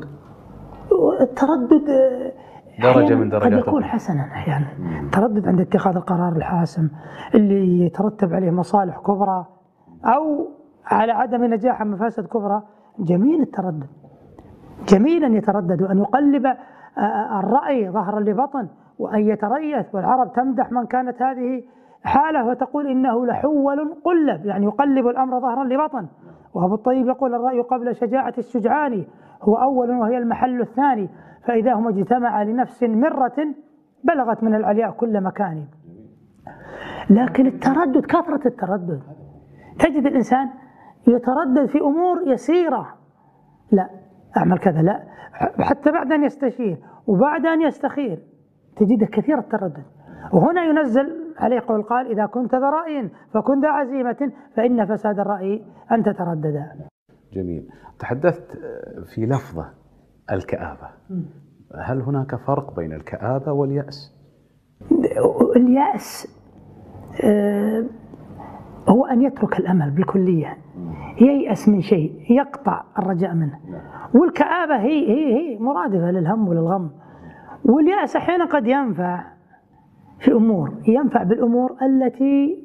التردد درجة من درجات قد يكون حسنا أحيانا. التردد عند اتخاذ القرار الحاسم اللي يترتب عليه مصالح كبرى أو على عدم نجاح مفاسد كبرى، جميل التردد، جميل أن يتردد وأن يقلب الرأي ظهرا لبطن وأن يتريث. والعرب تمدح من كانت هذه حالة وتقول: إنه لحول قلب، يعني يقلب الأمر ظهرا لبطن. وأبو الطيب يقول: الرأي قبل شجاعة الشجعان هو أول وهي المحل الثاني، فإذا هما اجتمع لنفس مرة بلغت من العلياء كل مكان. لكن التردد، كثرة التردد، تجد الإنسان يتردد في أمور يسيرة: لا أعمل كذا، لا، حتى بعد أن يستشير وبعد أن يستخير تجده كثير التردد. وهنا ينزل عليه قول قال: إذا كنت ذا رأي فكن ذا عزيمة فإن فساد الرأي أن تتردد. جميل. تحدثت في لفظة الكآبة، هل هناك فرق بين الكآبة واليأس؟ اليأس هو أن يترك الأمل بالكلية، ييأس من شيء، يقطع الرجاء منه. والكآبة هي هي هي مرادفة للهم وللغم. واليأس أحيانا قد ينفع في أمور، ينفع بالأمور التي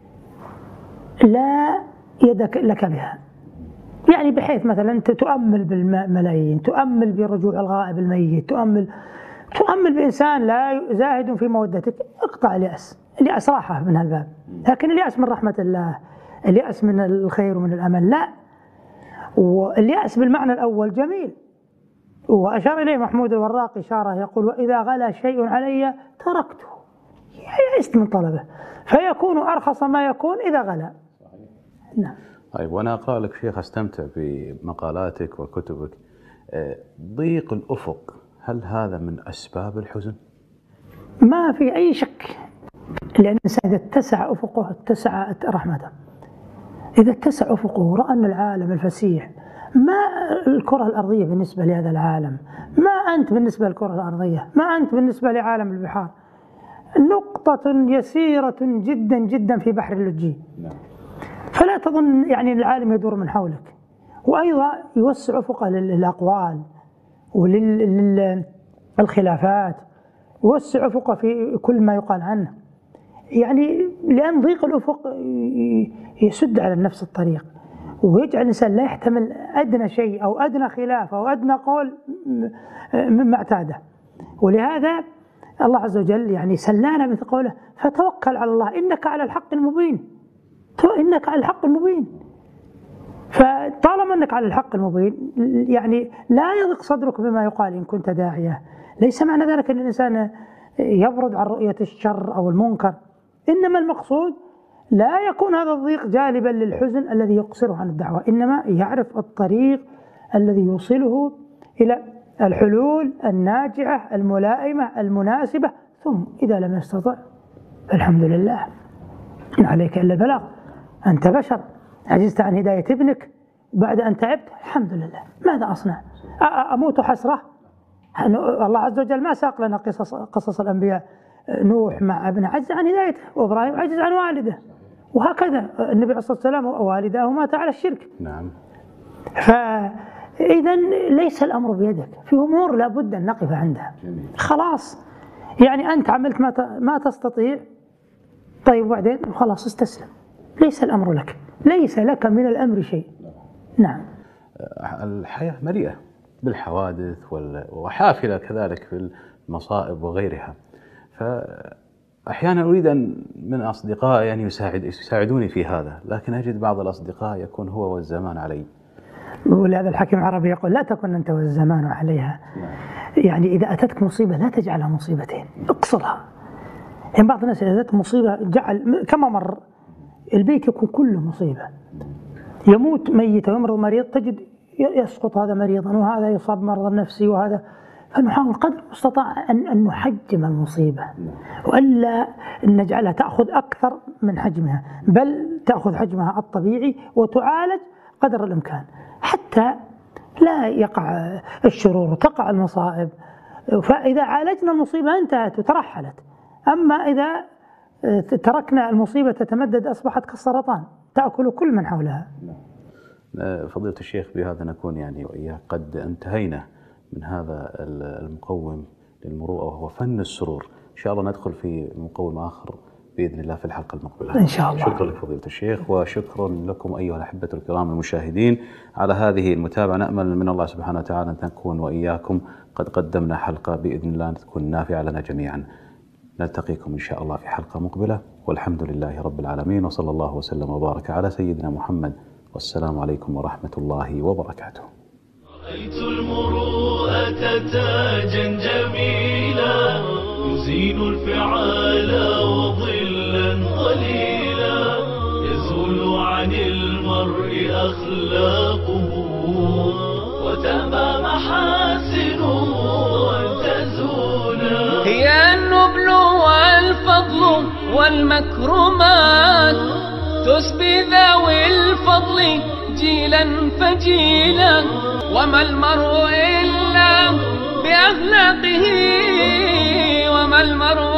لا يدك لك بها، يعني بحيث مثلا أنت تؤمل بالملايين، تؤمل برجوع الغائب الميت، تؤمل تؤمل بإنسان لا زاهد في مودتك، اقطع اليأس. اليأس راحة من هالباب. لكن اليأس من رحمة الله، اليأس من الخير ومن الأمل لا. واليأس بالمعنى الأول جميل، وأشار إليه محمود الوراق إشارة يقول: وإذا غلا شيء علي تركته، يئست من طلبه، فيكون أرخص ما يكون إذا غلا. نعم. طيب، وأنا أقرأ لك شيخ أستمتع بمقالاتك وكتبك. ضيق الأفق، هل هذا من أسباب الحزن؟ ما في أي شك، لأن الإنسان إذا اتسع أفقه اتسع رحمته. إذا اتسع أفقه ورأى أن العالم الفسيح، ما الكرة الأرضية بالنسبة لهذا العالم، ما أنت بالنسبة للكرة الأرضية، ما أنت بالنسبة لعالم البحار، نقطة يسيرة جدا جدا في بحر اللجي. فلا تظن يعني العالم يدور من حولك. وأيضا يوسع أفقه للأقوال وللخلافات، يوسع أفقه في كل ما يقال عنه، يعني لأن ضيق الأفق يسد على النفس الطريق ويجعل الإنسان لا يحتمل أدنى شيء أو أدنى خلاف أو أدنى قول مما اعتاده. ولهذا الله عز وجل يعني سلانا مثل قوله: فتوكل على الله إنك على الحق المبين. إنك على الحق المبين، فطالما أنك على الحق المبين يعني لا يضيق صدرك بما يقال إن كنت داعية. ليس معنى ذلك أن الإنسان يبرد عن رؤية الشر أو المنكر، إنما المقصود لا يكون هذا الضيق جالبا للحزن الذي يقصره عن الدعوة، إنما يعرف الطريق الذي يوصله إلى الحلول الناجعة الملائمة المناسبة، ثم إذا لم يستطع فالحمد لله، إن عليك إلا البلاغ، أنت بشر، عجزت عن هداية ابنك بعد أن تعبت، الحمد لله، ماذا أصنع؟ أموت حسرة؟ الله عز وجل ما ساق لنا قصص قصص الأنبياء، نوح مع ابنه عجز عن هدايته، وإبراهيم عجز عن والده، وهكذا النبي عليه الصلاة والسلام والداه مات على الشرك. نعم. فإذا ليس الأمر بيدك، في أمور لابد أن نقف عندها. جميل. خلاص، يعني أنت عملت ما ما تستطيع، طيب وبعدين خلاص استسلم، ليس الأمر لك، ليس لك من الأمر شيء. نعم. الحياة مليئة بالحوادث وحافلة كذلك في المصائب وغيرها، فأحيانا أريد أن من أصدقائي أن يساعد يساعدوني في هذا، لكن أجد بعض الأصدقاء يكون هو والزمان علي. ولهذا الحكيم العربي يقول لا تكن أنت والزمان عليها. يعني إذا أتتك مصيبة لا تجعلها مصيبتين، اقصرها. يعني بعض الناس إذا أتت مصيبة جعل كما مر البيت يكون كله مصيبة، يموت ميت ويمرض مريض، تجد يسقط هذا مريضا وهذا يصاب مرضا نفسي وهذا، فنحاول قدر المستطاع أن, أن نحجم المصيبة وألا نجعلها تأخذ أكثر من حجمها، بل تأخذ حجمها الطبيعي وتعالج قدر الإمكان حتى لا يقع الشرور وتقع المصائب. فإذا عالجنا المصيبة انتهت وترحلت، أما إذا تركنا المصيبة تتمدد أصبحت كالسرطان تأكل كل من حولها. فضيلة الشيخ، بهذا نكون يعني وإياك قد انتهينا من هذا المقوم للمروءة وهو فن السرور. إن شاء الله ندخل في مقوم آخر بإذن الله في الحلقة المقبلة إن شاء الله. شكرا لك فضيلة الشيخ، وشكرا لكم أيها الأحبة الكرام المشاهدين على هذه المتابعة. نأمل من الله سبحانه وتعالى أن نكون وإياكم قد قدمنا حلقة بإذن الله تكون نافعة لنا جميعا. نلتقيكم إن شاء الله في حلقة مقبلة، والحمد لله رب العالمين، وصلى الله وسلم وبارك على سيدنا محمد، والسلام عليكم ورحمة الله وبركاته. رأيت المروءة تاجا جميلا يزين الفعال وظلا ظليلا، يزول عن المرء أخلاقه وتمام محاسنه أن تزولا. هي النبل والفضل والمكرمات تسبي ذوي الفضل جيلا فجيلا، وما المرء إلا بأخلاقه، وما المرء